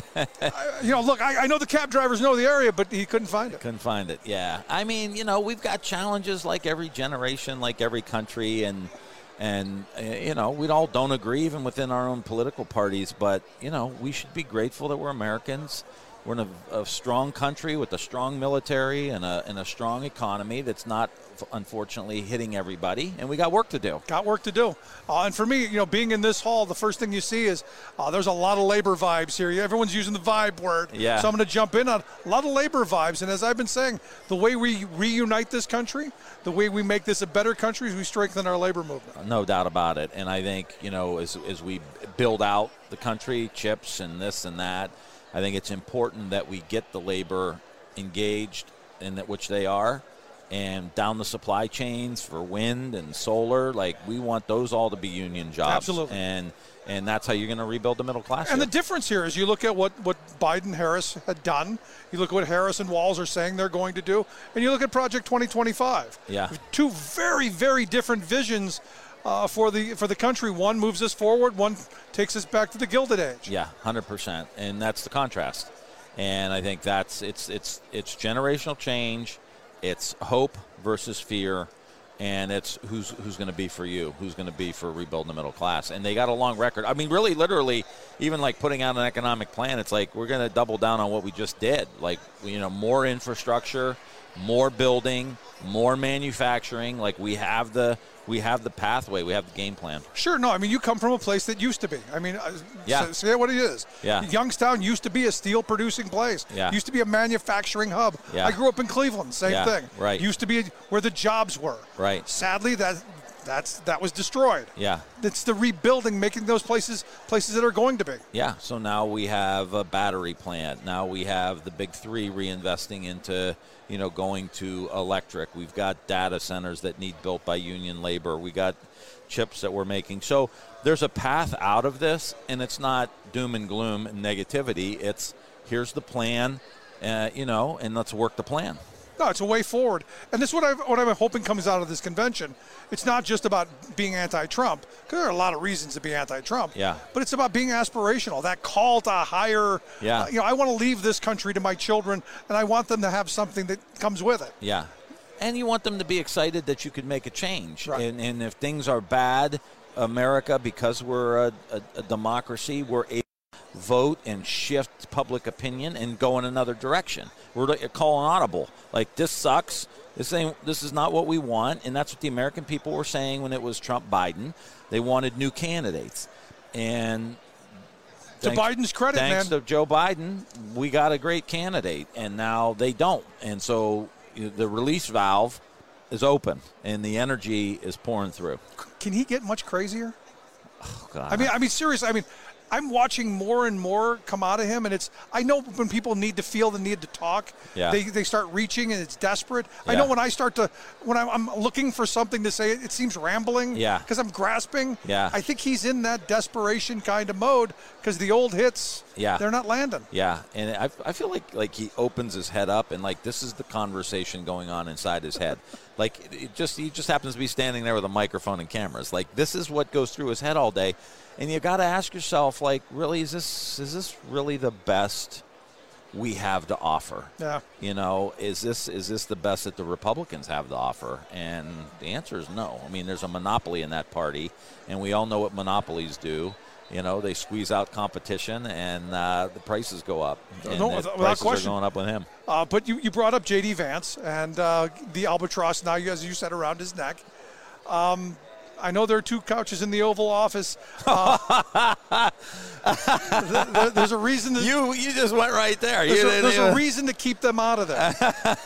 I, you know, look, I, I know the cab drivers know the area, but he couldn't find it. Couldn't find it, yeah. I mean, you know, we've got challenges like every generation, like every country, and And, uh, you know, we all don't agree even within our own political parties, but, you know, we should be grateful that we're Americans. We're in a, a strong country with a strong military and a, and a strong economy that's not, unfortunately, hitting everybody, and we got work to do. Got work to do. Uh, and for me, you know, being in this hall, the first thing you see is uh, there's a lot of labor vibes here. Everyone's using the vibe word. Yeah. So I'm going to jump in on a lot of labor vibes. And as I've been saying, the way we reunite this country, the way we make this a better country is we strengthen our labor movement. No doubt about it. And I think, you know, as, as we build out the country, chips and this and that, I think it's important that we get the labor engaged, in that which they are, and down the supply chains for wind and solar. Like, we want those all to be union jobs. Absolutely. And and that's how you're going to rebuild the middle class. And here. the difference here is you look at what, what Biden Harris had done, you look at what Harris and Walz are saying they're going to do, and you look at Project twenty twenty-five. Yeah. Two very, very different visions uh, for the for the country. One moves us forward, one takes us back to the Gilded Age. Yeah, one hundred percent. And that's the contrast. And I think that's it's it's it's generational change. It's hope versus fear, and it's who's who's going to be for you, who's going to be for rebuilding the middle class. And they got a long record. I mean, really, literally, even like putting out an economic plan, it's like we're going to double down on what we just did. Like, you know, more infrastructure, more building, more manufacturing. Like, we have the we have the pathway, we have the game plan. Sure, no, I mean, you come from a place that used to be. I mean, yeah. say, say what it is. Yeah. Youngstown used to be a steel-producing place. Yeah. Used to be a manufacturing hub. Yeah. I grew up in Cleveland, same Yeah, thing. right. Used to be where the jobs were. Right. Sadly, that that's that was destroyed. Yeah. It's the rebuilding, making those places places that are going to be. Yeah, so now we have a battery plant. Now we have the big three reinvesting into, you know, going to electric. We've got data centers that need built by union labor. We got chips that we're making. So there's a path out of this, and it's not doom and gloom and negativity. It's here's the plan, uh, you know, and let's work the plan. No, it's a way forward. And this is what, I've, what I'm hoping comes out of this convention. It's not just about being anti-Trump, because there are a lot of reasons to be anti-Trump. Yeah. But it's about being aspirational, that call to higher, Yeah. uh, you know, I want to leave this country to my children, and I want them to have something that comes with it. Yeah. And you want them to be excited that you could make a change. Right. And, and if things are bad, America, because we're a, a, a democracy, we're able to vote and shift public opinion and go in another direction. We're like a call an audible. Like, this sucks. This ain't, this is not what we want. And that's what the American people were saying when it was Trump Biden. They wanted new candidates. And To thanks, Biden's credit, thanks man. to Joe Biden, we got a great candidate. And now they don't. And so you know, the release valve is open and the energy is pouring through. Can he get much crazier? Oh, God. I mean, I mean, seriously, I mean, I'm watching more and more come out of him, and it's, I know when people need to feel the need to talk, Yeah. they, they start reaching, and it's desperate. I Yeah. know when I start to, when I'm, I'm looking for something to say, it seems rambling. Yeah. Because I'm grasping. Yeah. I think he's in that desperation kind of mode, because the old hits, Yeah. they're not landing. Yeah, and I, I feel like like he opens his head up, and like this is the conversation going on inside his head. Like it just he just happens to be standing there with a microphone and cameras. Like this is what goes through his head all day, and you got to ask yourself, like, really, is this is this really the best we have to offer? Yeah. You know, is this is this the best that the Republicans have to offer? And the answer is no. I mean, there's a monopoly in that party, and we all know what monopolies do. You know, they squeeze out competition, and uh, the prices go up. And No, the without prices question. are going up with him. Uh, but you, you brought up J D Vance and uh, the albatross now, as you said, around his neck. Um, I know there are two couches in the Oval Office. Uh, th- th- there's a reason. To, you you just went right there. There's, You a, didn't there's a even- reason to keep them out of there.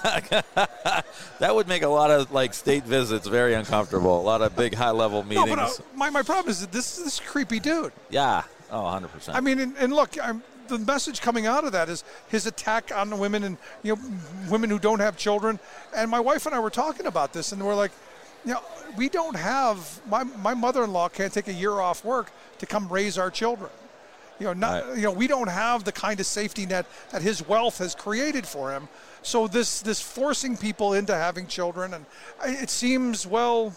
That would make a lot of like state visits very uncomfortable. A lot of big high level no, meetings. but uh, my, my problem is that this this creepy dude. Yeah. Oh, one hundred percent. I mean, and, and look, I'm, the message coming out of that is his attack on the women and you know women who don't have children. And my wife and I were talking about this, and we're like, you know, we don't have my my mother-in-law can't take a year off work to come raise our children. You know, not Right. you know, we don't have the kind of safety net that his wealth has created for him. So this this forcing people into having children, and I- it seems well,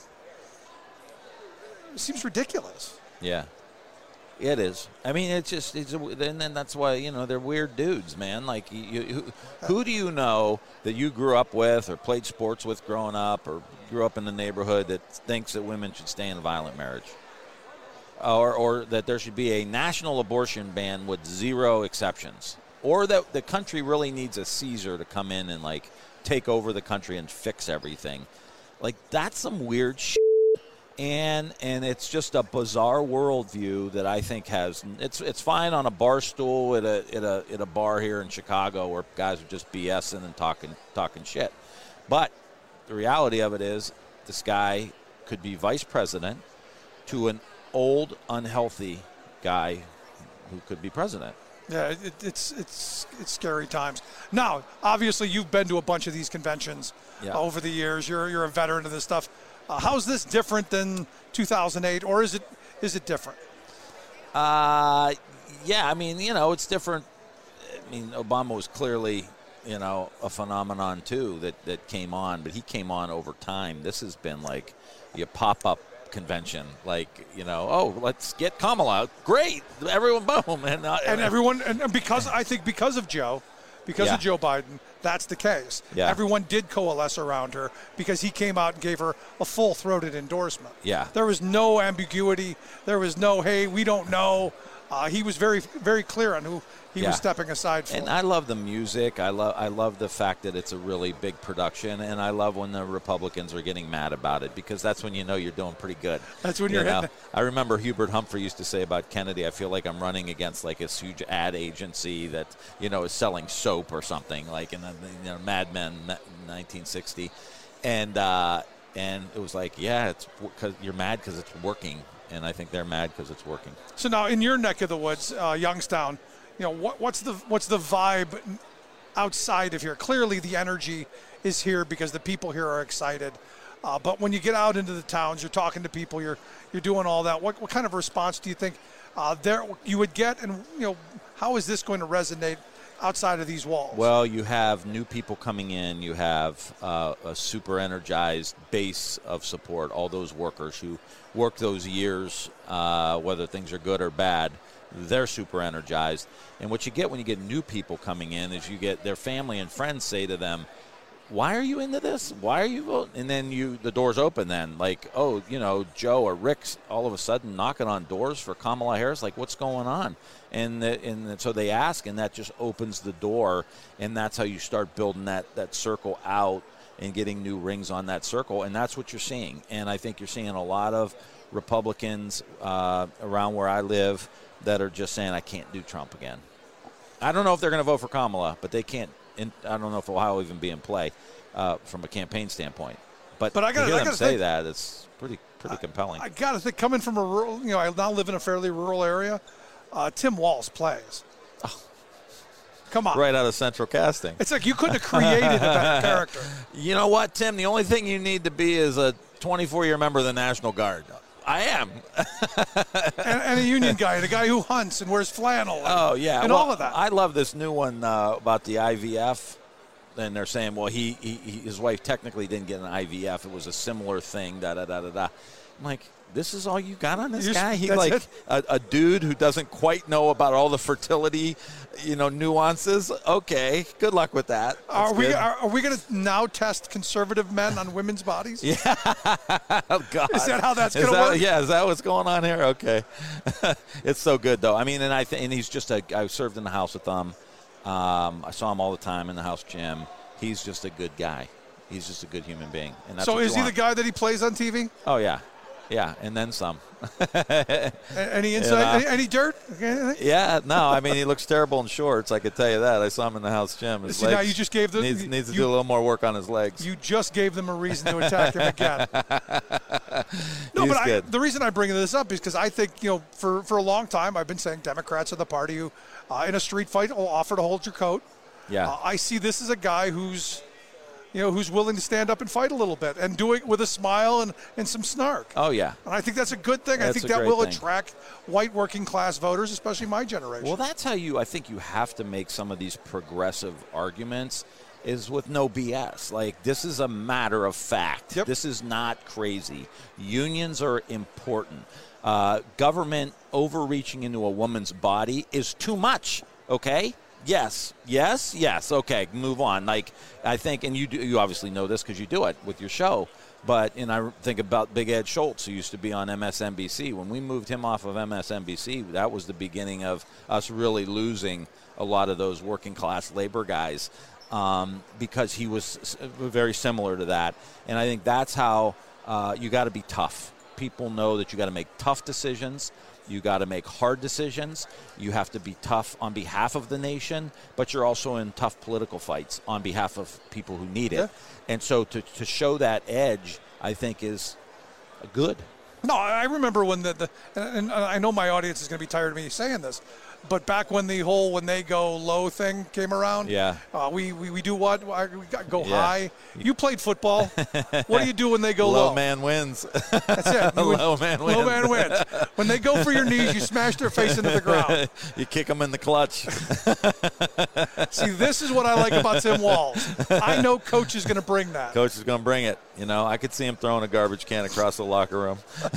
it seems ridiculous. Yeah. It is. I mean, it's just, it's, a, and then that's why, you know, they're weird dudes, man. Like, you, you, who, who do you know that you grew up with or played sports with growing up or grew up in the neighborhood that thinks that women should stay in a violent marriage? Or, or that there should be a national abortion ban with zero exceptions? Or that the country really needs a Caesar to come in and, like, take over the country and fix everything? Like, that's some weird shit. And and it's just a bizarre worldview that I think has it's it's fine on a bar stool at a at a at a bar here in Chicago where guys are just BSing and talking talking shit. But the reality of it is this guy could be vice president to an old, unhealthy guy who could be president. Yeah, it, it's it's it's scary times. Now, obviously, you've been to a bunch of these conventions yeah. uh, over the years. You're you're a veteran of this stuff. Uh, how's this different than two thousand eight, or is it is it different? Uh, yeah, I mean, you know, it's different. I mean, Obama was clearly, you know, a phenomenon too that that came on, but he came on over time. This has been like you pop up convention, like, you know, oh, let's get Kamala, great, everyone, boom, and uh, and everyone, and because I think because of Joe, because yeah. of Joe Biden, that's the case. Yeah. Everyone did coalesce around her because he came out and gave her a full-throated endorsement. Yeah, there was no ambiguity. There was no, hey, we don't know. Uh, he was very, very clear on who he yeah. was stepping aside for. And I love the music. I love, I love the fact that it's a really big production, and I love when the Republicans are getting mad about it because that's when you know you're doing pretty good. That's when you you're know? hitting it. I remember Hubert Humphrey used to say about Kennedy, I feel like I'm running against like this huge ad agency that, you know, is selling soap or something, like in the, you know, Mad Men nineteen sixty. And, uh, and it was like, yeah, it's because you're mad because it's working. And I think they're mad because it's working. So now, in your neck of the woods, uh, Youngstown, you know, what, what's the what's the vibe outside of here? Clearly, the energy is here because the people here are excited. Uh, but when you get out into the towns, you're talking to people, you're you're doing all that. What what kind of response do you think uh, there you would get? And you know, how is this going to resonate outside of these walls? Well, you have new people coming in. You have uh, a super energized base of support, all those workers who work those years, uh, whether things are good or bad, they're super energized. And what you get when you get new people coming in is you get their family and friends say to them, why are you into this? Why are you voting? And then you, the doors open then, like, oh, you know, Joe or Rick's all of a sudden knocking on doors for Kamala Harris. Like, what's going on? And the, and so they ask, and that just opens the door, and that's how you start building that, that circle out and getting new rings on that circle, and that's what you're seeing. And I think you're seeing a lot of Republicans uh, around where I live that are just saying, I can't do Trump again. I don't know if they're going to vote for Kamala, but they can't. In, I don't know if Ohio will even be in play uh, from a campaign standpoint. But, but I gotta, to hear I them say think, that, it's pretty pretty compelling. I, I got to think, coming from a rural, you know, I now live in a fairly rural area, uh, Tim Walz plays. Oh. Come on. Right out of Central Casting. It's like you couldn't have created a better character. You know what, Tim? The only thing you need to be is a twenty-four-year member of the National Guard. I am. and, and a union guy, the guy who hunts and wears flannel. And, oh, yeah. And well, all of that. I love this new one uh, about the I V F. And they're saying, well, he, he, he his wife technically didn't get an I V F. It was a similar thing, da-da-da-da-da. I'm like, this is all you got on this You're, guy? He like a, a dude who doesn't quite know about all the fertility, you know, nuances. Okay, good luck with that. That's are we good. are, are we going to now test conservative men on women's bodies? Yeah. Oh God. Is that how that's Is going to that- work? Yeah. Is that what's going on here? Okay. It's so good though. I mean, and I th- and he's just a. I served in the house with him. Um, I saw him all the time in the house gym. He's just a good guy. He's just a good human being. And that's so what is you he want. the guy that he plays on T V? Oh yeah, yeah, and then some. Any You insight? know? Any, any dirt? Yeah, no, I mean he looks terrible in shorts. I could tell you that. I saw him in the house gym. His See, now legs you just gave the needs, you, needs to you, do a little more work on his legs. You just gave them a reason to attack him again. No, He's but I, good. the reason I bring this up is because I think, you know, for, for a long time I've been saying Democrats are the party who, uh, in a street fight, will offer to hold your coat. Yeah. Uh, I see this as a guy who's, you know, who's willing to stand up and fight a little bit and do it with a smile and, and some snark. Oh yeah. And I think that's a good thing. I That's think a that great will thing. attract white working class voters, especially my generation. Well, that's how you. I think you have to make some of these progressive arguments. Is with no B S. Like, this is a matter of fact. Yep. This is not crazy. Unions are important. Uh, government overreaching into a woman's body is too much, okay? Yes, yes, yes. Okay, move on. Like, I think, and you do, you obviously know this because you do it with your show, but, and I think about Big Ed Schultz, who used to be on M S N B C. When we moved him off of M S N B C, that was the beginning of us really losing a lot of those working class labor guys. Um, because he was very similar to that. And I think that's how uh, you got to be tough. People know that you got to make tough decisions. You got to make hard decisions. You have to be tough on behalf of the nation, but you're also in tough political fights on behalf of people who need it. Yeah. And so to, to show that edge, I think, is good. No, I remember when the, the and I know my audience is going to be tired of me saying this. but back when the whole when they go low thing came around, yeah, uh, we, we we do what? We got go Yeah. high. You played football. What do you do when they go low? low? man wins. That's it. You low man wins. Low man wins. When they go for your knees, you smash their face into the ground. You kick them in the clutch. See, this is what I like about Tim Walz. I know Coach is going to bring that. Coach is going to bring it. You know, I could see him throwing a garbage can across the locker room,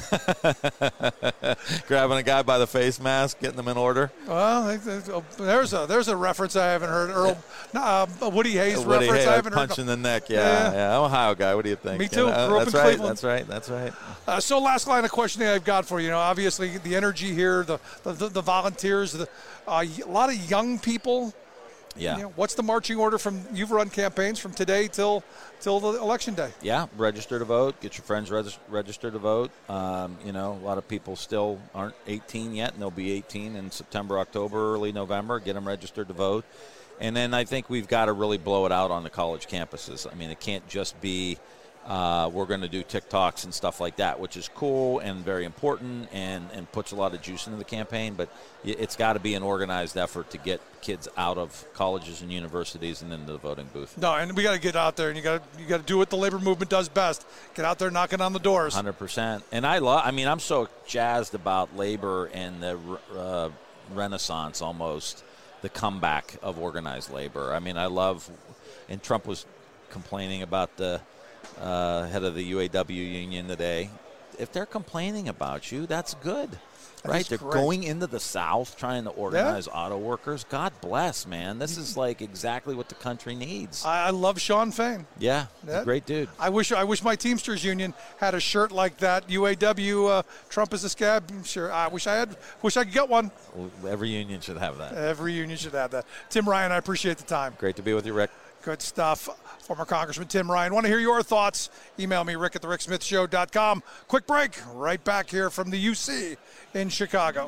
grabbing a guy by the face mask, getting them in order. Well, there's a there's a reference I haven't heard. Earl, uh, Woody Hayes Woody reference Hayes, I haven't punch heard. in the neck. Yeah, Yeah. yeah, I'm an Ohio guy. What do you think? Me too. You know, Grew up that's in right. Cleveland. That's right. That's right. Uh, so last line of questioning I've got for you. You know, obviously the energy here, the the, the volunteers, the, uh, a lot of young people. Yeah. You know, what's the marching order from? You've run campaigns from today till till the election day. Yeah, register to vote. Get your friends regis- register to vote. Um, you know, a lot of people still aren't eighteen yet, and they'll be eighteen in September, October, early November. Get them registered to vote. And then I think we've got to really blow it out on the college campuses. I mean, it can't just be uh, we're going to do TikToks and stuff like that, which is cool and very important and, and puts a lot of juice into the campaign. But it's got to be an organized effort to get kids out of colleges and universities and into the voting booth. No, and we got to get out there, and you got you got to do what the labor movement does best: get out there, knocking on the doors. one hundred percent. And I love. I mean, I'm so jazzed about labor and the uh, renaissance, almost the comeback of organized labor. I mean, I love. And Trump was complaining about the uh, head of the U A W union today. If they're complaining about you, that's good. Right, they're great. going into the South trying to organize yeah. auto workers. God bless, man. This is like exactly what the country needs. I, I love Sean Fain. Yeah, yeah. A great dude. I wish I wish my Teamsters union had a shirt like that. U A W, uh, Trump is a scab. Sure, I wish I had. Wish I could get one. Well, every union should have that. Every union should have that. Tim Ryan, I appreciate the time. Great to be with you, Rick. Good stuff. Former Congressman Tim Ryan. Want to hear your thoughts? Email me, rick at the rick smith show dot com. Quick break. Right back here from the U C in Chicago.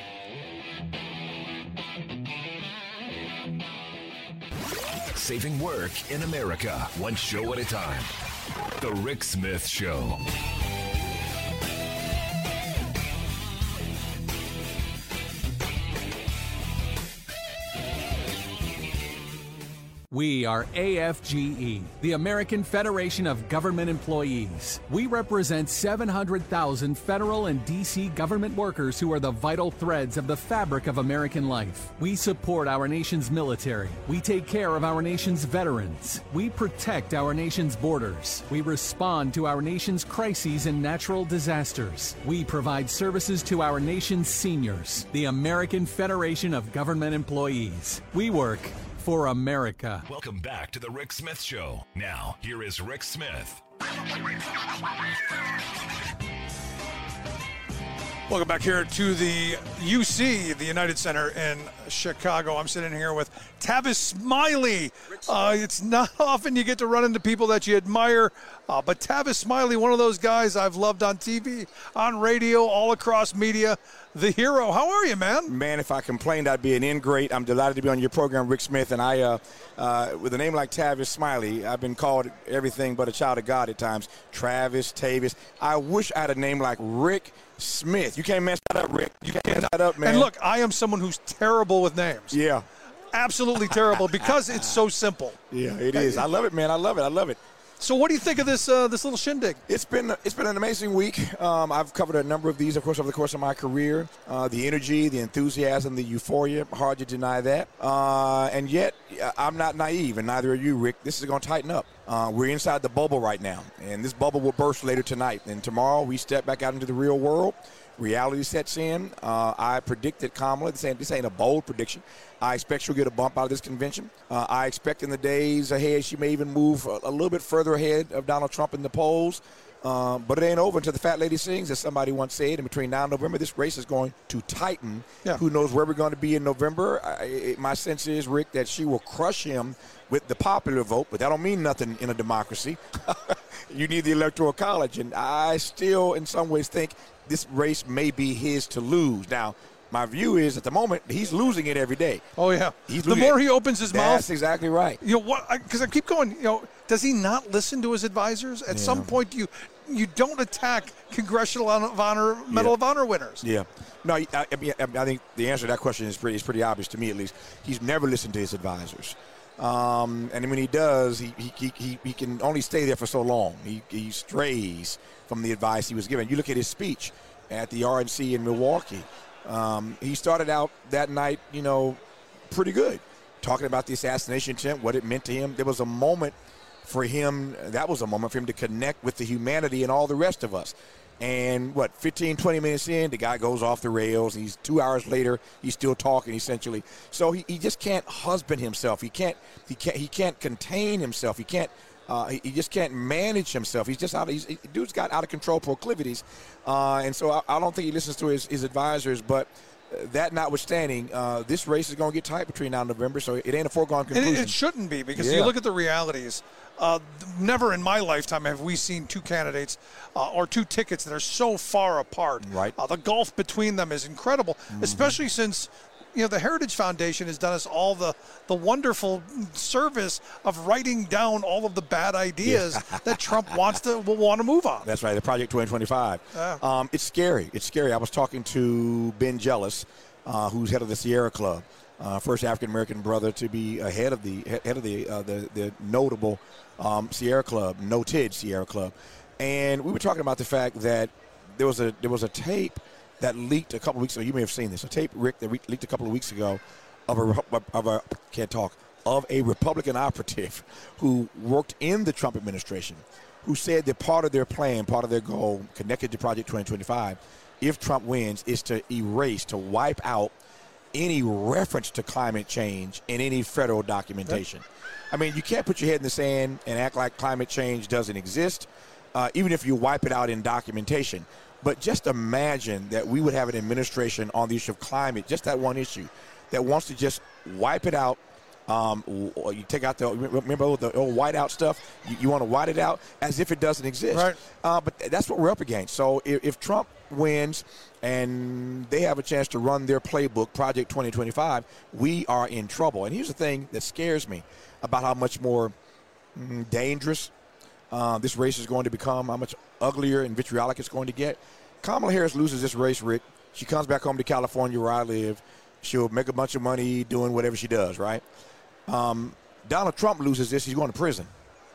Saving work in America, one show at a time. The Rick Smith Show. We are A F G E, the American Federation of Government Employees. We represent seven hundred thousand federal and D C government workers who are the vital threads of the fabric of American life. We support our nation's military. We take care of our nation's veterans. We protect our nation's borders. We respond to our nation's crises and natural disasters. We provide services to our nation's seniors. The American Federation of Government Employees. We work for America. Welcome back to the Rick Smith Show. Now, here is Rick Smith. Welcome back here to the U C, the United Center in Chicago. I'm sitting here with Tavis Smiley. Uh, it's not often you get to run into people that you admire, uh, but Tavis Smiley, one of those guys I've loved on T V, on radio, all across media. The hero. How are you, man? Man, if I complained, I'd be an ingrate. I'm delighted to be on your program, Rick Smith. And I, uh, uh, with a name like Tavis Smiley, I've been called everything but a child of God at times. Travis, Tavis. I wish I had a name like Rick Smith. You can't mess that up, Rick. You can't mess that up, man. And look, I am someone who's terrible with names. Yeah. Absolutely terrible because it's so simple. Yeah, it is. I love it, man. I love it. I love it. So what do you think of this uh, this little shindig? It's been it's been an amazing week. Um, I've covered a number of these, of course, over the course of my career. Uh, the energy, the enthusiasm, the euphoria, hard to deny that. Uh, and yet, I'm not naive, and neither are you, Rick. This is going to tighten up. Uh, we're inside the bubble right now, and this bubble will burst later tonight. And tomorrow, we step back out into the real world. Reality sets in. Uh, I predicted Kamala. This ain't, this ain't a bold prediction. I expect she'll get a bump out of this convention. Uh, I expect in the days ahead she may even move a, a little bit further ahead of Donald Trump in the polls. Um, but it ain't over until the fat lady sings, as somebody once said. And between now and November, this race is going to tighten. Yeah. Who knows where we're going to be in November? I, it, my sense is, Rick, that she will crush him with the popular vote. But that don't mean nothing in a democracy. You need the Electoral College. And I still, in some ways, think this race may be his to lose. Now, my view is at the moment he's losing it every day. Oh yeah, he's the more he opens his That's mouth. That's exactly right. You know what? Because I, I keep going. You know, does he not listen to his advisors? At Yeah. some point, you you don't attack Congressional of Honor, Medal Yeah. of Honor winners. Yeah. No, I, I, mean, I think the answer to that question is pretty, is pretty obvious to me, at least. He's never listened to his advisors. Um, and when he does, he, he, he, he can only stay there for so long. He, he strays from the advice he was given. You look at his speech at the R N C in Milwaukee. Um, he started out that night, you know, pretty good, talking about the assassination attempt, what it meant to him. There was a moment for him, that was a moment for him to connect with the humanity and all the rest of us. And what, fifteen, twenty minutes in, the guy goes off the rails. He's two hours later, he's still talking essentially. So he, he just can't husband himself. He can't he can't he can't contain himself. He can't uh, he, he just can't manage himself. He's just out. He's, he, dude's got out of control proclivities, uh, and so I, I don't think he listens to his, his advisors. But that notwithstanding, uh, this race is going to get tight between now and November. So it ain't a foregone conclusion. And it, it shouldn't be, because Yeah. you look at the realities. Uh, never in my lifetime have we seen two candidates uh, or two tickets that are so far apart. Right. Uh, the gulf between them is incredible, Mm-hmm. especially since, you know, the Heritage Foundation has done us all the, the wonderful service of writing down all of the bad ideas that Trump wants to will want to move on. That's right, the Project twenty twenty-five. Yeah. Um, it's scary. It's scary. I was talking to Ben Jealous, uh, who's head of the Sierra Club, uh, first African American brother to be uh, head of the head of the uh, the, the notable um, Sierra Club, noted Sierra Club, and we were talking about the fact that there was a there was a tape that leaked a couple of weeks ago. You may have seen this. A tape, Rick, that leaked a couple of weeks ago of a of a can't talk of a Republican operative who worked in the Trump administration, who said that part of their plan, part of their goal connected to Project twenty twenty-five, if Trump wins, is to erase, to wipe out any reference to climate change in any federal documentation. Yep. I mean, you can't put your head in the sand and act like climate change doesn't exist, uh, even if you wipe it out in documentation. But just imagine that we would have an administration on the issue of climate, just that one issue, that wants to just wipe it out. Um, you take out the, remember the old whiteout stuff? You, you want to white it out as if it doesn't exist. Right. Uh, but that's what we're up against. So if, if Trump wins and they have a chance to run their playbook, Project twenty twenty-five, we are in trouble. And here's the thing that scares me about how much more mm, dangerous uh, this race is going to become, how much uglier and vitriolic it's going to get. Kamala Harris loses this race, Rick. She comes back home to California where I live. She'll make a bunch of money doing whatever she does, right? Um, Donald Trump loses this, he's going to prison.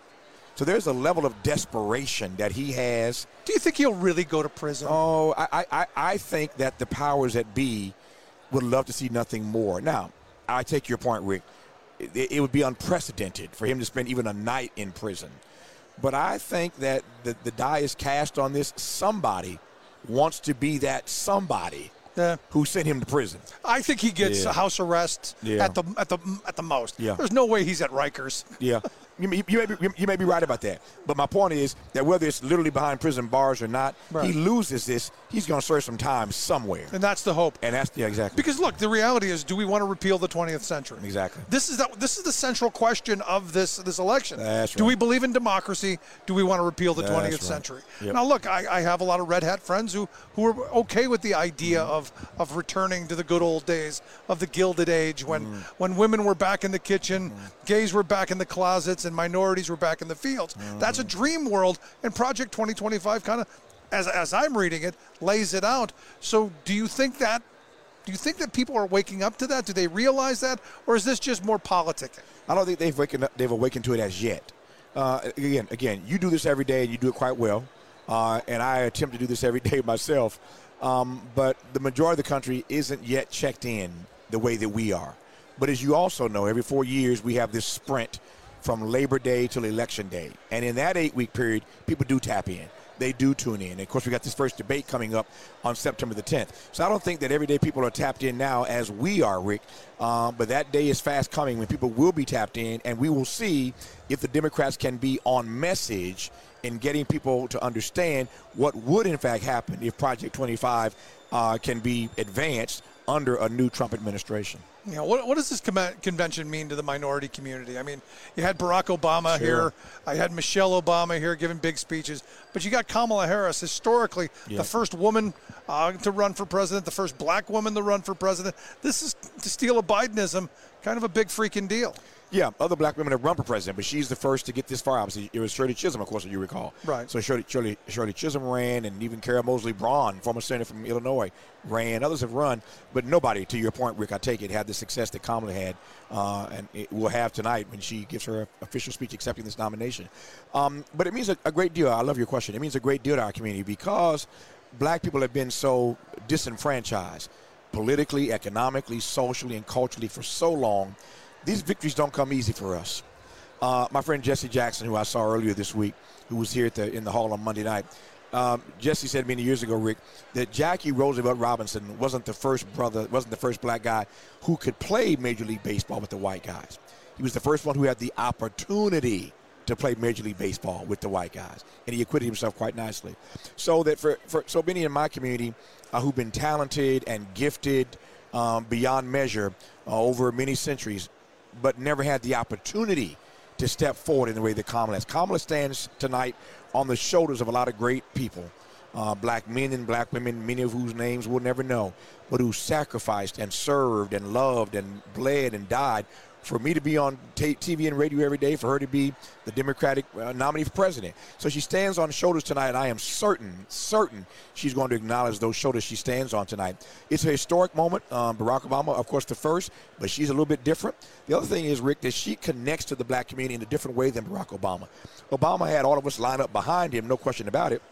So there's a level of desperation that he has. Do you think he'll really go to prison? Oh, I, I, I think that the powers that be would love to see nothing more. Now, I take your point, Rick. It, it would be unprecedented for him to spend even a night in prison. But I think that the, the die is cast on this. Somebody wants to be that somebody Yeah. who sent him to prison. I think he gets Yeah. a house arrest Yeah. at the at the at the most. Yeah. There's no way he's at Rikers. Yeah, you, may- you, may be, you may be right about that. But my point is that whether it's literally behind prison bars or not, Right. he loses this. He's going to serve some time somewhere. And that's the hope. And that's, yeah, exactly. Because look, the reality is, do we want to repeal the twentieth century? Exactly. This is that. This is the central question of this this election. That's Do right. we believe in democracy? Do we want to repeal the That's twentieth right. century? Yep. Now, look, I, I have a lot of red hat friends who who are okay with the idea Mm-hmm. of of returning to the good old days of the Gilded Age, when Mm-hmm. when women were back in the kitchen, gays were back in the closets, and minorities were back in the fields. Mm-hmm. That's a dream world, and Project twenty twenty-five kind of, as as I'm reading it, lays it out. So, do you think that? Do you think that people are waking up to that? Do they realize that, or is this just more politicking? I don't think they've waken up, they've awakened to it as yet. Uh, again, again, you do this every day and you do it quite well, uh, and I attempt to do this every day myself. Um, but the majority of the country isn't yet checked in the way that we are. But as you also know, every four years we have this sprint from Labor Day till Election Day, and in that eight-week period, people do tap in. They do tune in. And of course, we got this first debate coming up on September the tenth. So I don't think that everyday people are tapped in now as we are, Rick. Um, but that day is fast coming when people will be tapped in, and we will see if the Democrats can be on message in getting people to understand what would, in fact, happen if Project twenty-five uh, can be advanced under a new Trump administration. You know, what, what does this com- convention mean to the minority community? I mean, you had Barack Obama Sure. here. I had Michelle Obama here giving big speeches. But you got Kamala Harris, historically Yeah. the first woman uh, to run for president, the first black woman to run for president. This is, to steal a Bidenism, kind of a big freaking deal. Yeah, other black women have run for president, but she's the first to get this far. Obviously, it was Shirley Chisholm, of course, if you recall. Right. So Shirley, Shirley, Shirley Chisholm ran, and even Carol Moseley Braun, former senator from Illinois, ran. Others have run, but nobody, to your point, Rick, I take it, had the success that Kamala had, uh, and it will have tonight when she gives her official speech accepting this nomination. Um, but it means a, a great deal. I love your question. It means a great deal to our community because black people have been so disenfranchised politically, economically, socially, and culturally for so long. These victories don't come easy for us. Uh, my friend Jesse Jackson, who I saw earlier this week, who was here at the, in the hall on Monday night, um, Jesse said many years ago, Rick, that Jackie Roosevelt Robinson wasn't the first brother, wasn't the first black guy who could play Major League Baseball with the white guys. He was the first one who had the opportunity to play Major League Baseball with the white guys, and he acquitted himself quite nicely. So that for, for so many in my community uh, who've been talented and gifted um, beyond measure uh, over many centuries, but never had the opportunity to step forward in the way that Kamala has. Kamala stands tonight on the shoulders of a lot of great people, uh, black men and black women, many of whose names we'll never know, but who sacrificed and served and loved and bled and died for me to be on t- TV and radio every day, for her to be the Democratic uh, nominee for president. So she stands on shoulders tonight, and I am certain, certain she's going to acknowledge those shoulders she stands on tonight. It's a historic moment. Um, Barack Obama, of course, the first, but she's a little bit different. The other thing is, Rick, that she connects to the black community in a different way than Barack Obama. Obama had all of us line up behind him, no question about it.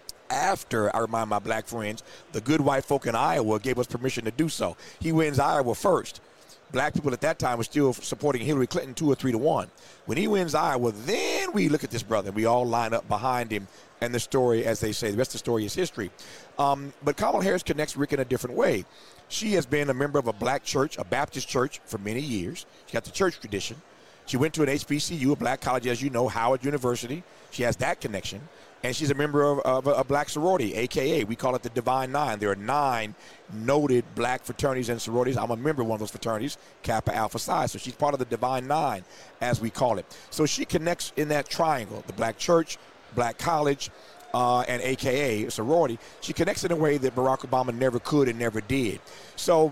After, I remind my black friends, the good white folk in Iowa gave us permission to do so. He wins Iowa first. Black people at that time were still supporting Hillary Clinton two or three to one. When he wins Iowa, then we look at this brother. We all line up behind him, and the story, as they say, the rest of the story is history. Um, but Kamala Harris connects Rick in a different way. She has been a member of a black church, a Baptist church, for many years. She got the church tradition. She went to an H B C U, a black college, as you know, Howard University. She has that connection. And she's a member of, of a, a black sorority, a k a we call it the Divine Nine. There are nine noted black fraternities and sororities. I'm a member of one of those fraternities, Kappa Alpha Psi. So she's part of the Divine Nine, as we call it. So she connects in that triangle, the black church, black college, uh, and a k a sorority. She connects in a way that Barack Obama never could and never did. So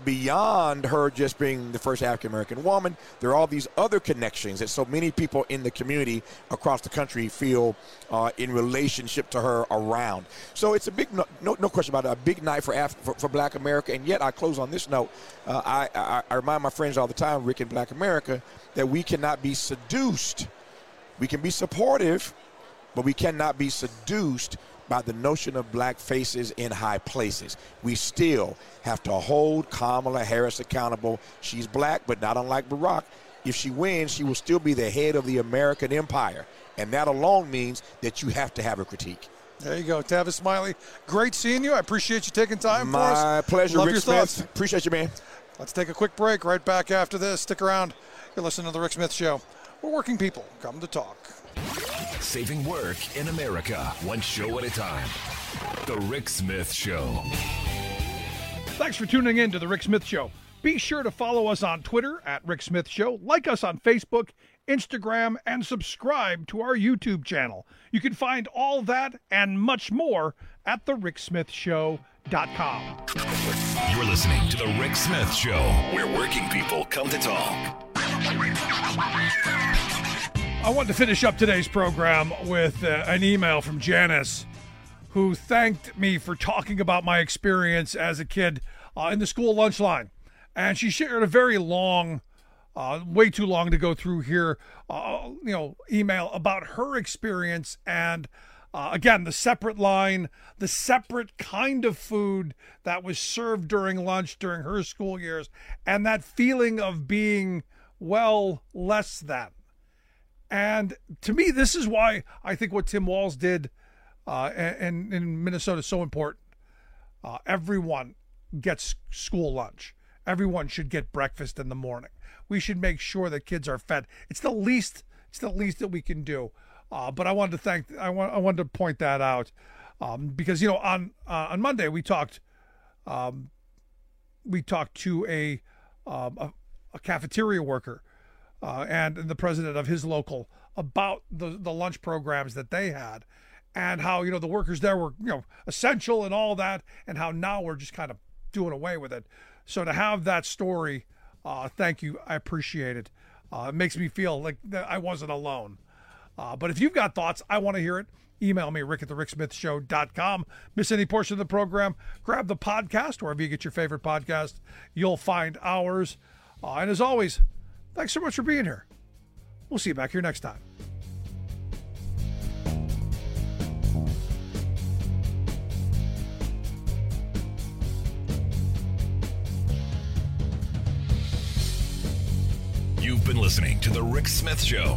beyond her just being the first African-American woman, there are all these other connections that so many people in the community across the country feel uh, in relationship to her around. So it's a big, no, no, no question about it, a big night for, Af- for for black America. And yet I close on this note. Uh, I, I, I remind my friends all the time, Rick, in black America, that we cannot be seduced. We can be supportive, but we cannot be seduced by the notion of black faces in high places. We still have to hold Kamala Harris accountable. She's black, but not unlike Barack. If she wins, she will still be the head of the American empire. And that alone means that you have to have a critique. There you go, Tavis Smiley. Great seeing you. I appreciate you taking time My for us. My pleasure, Love Rick your Smith. thoughts. Appreciate you, man. Let's take a quick break. Right back after this. Stick around. You're listening to The Rick Smith Show. We're working people. Come to talk. Saving work in America, one show at a time. The Rick Smith Show. Thanks for tuning in to The Rick Smith Show. Be sure to follow us on Twitter at Rick Smith Show, like us on Facebook, Instagram, and subscribe to our YouTube channel. You can find all that and much more at the rick smith show dot com. You're listening to The Rick Smith Show, where working people come to talk. I want to finish up today's program with uh, an email from Janice, who thanked me for talking about my experience as a kid uh, in the school lunch line. And she shared a very long, uh, way too long to go through here, uh, you know, email about her experience and, uh, again, the separate line, the separate kind of food that was served during lunch during her school years, and that feeling of being, well, less than. And to me, this is why I think what Tim Walz did uh, in, in Minnesota is so important. Uh, everyone gets school lunch. Everyone should get breakfast in the morning. We should make sure that kids are fed. It's the least. It's the least that we can do. Uh, but I wanted to thank. I want. I wanted to point that out um, because you know on uh, on Monday we talked. Um, we talked to a um, a, a cafeteria worker. Uh, and the president of his local about the, the lunch programs that they had and how, you know, the workers there were, you know, essential and all that, and how now we're just kind of doing away with it. So to have that story, uh, thank you. I appreciate it. Uh, it makes me feel like that I wasn't alone. Uh, but if you've got thoughts, I want to hear it. Email me, rick at the rick smith show dot com. Miss any portion of the program, grab the podcast, wherever you get your favorite podcast. You'll find ours. Uh, and as always, thanks so much for being here. We'll see you back here next time. You've been listening to The Rick Smith Show.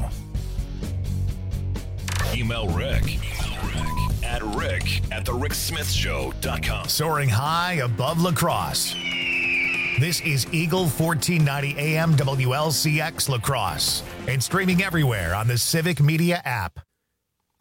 Email Rick, Rick at rick at the rick smith show dot com. Soaring high above La Crosse. This is Eagle fourteen ninety A M W L C X La Crosse and streaming everywhere on the Civic Media app.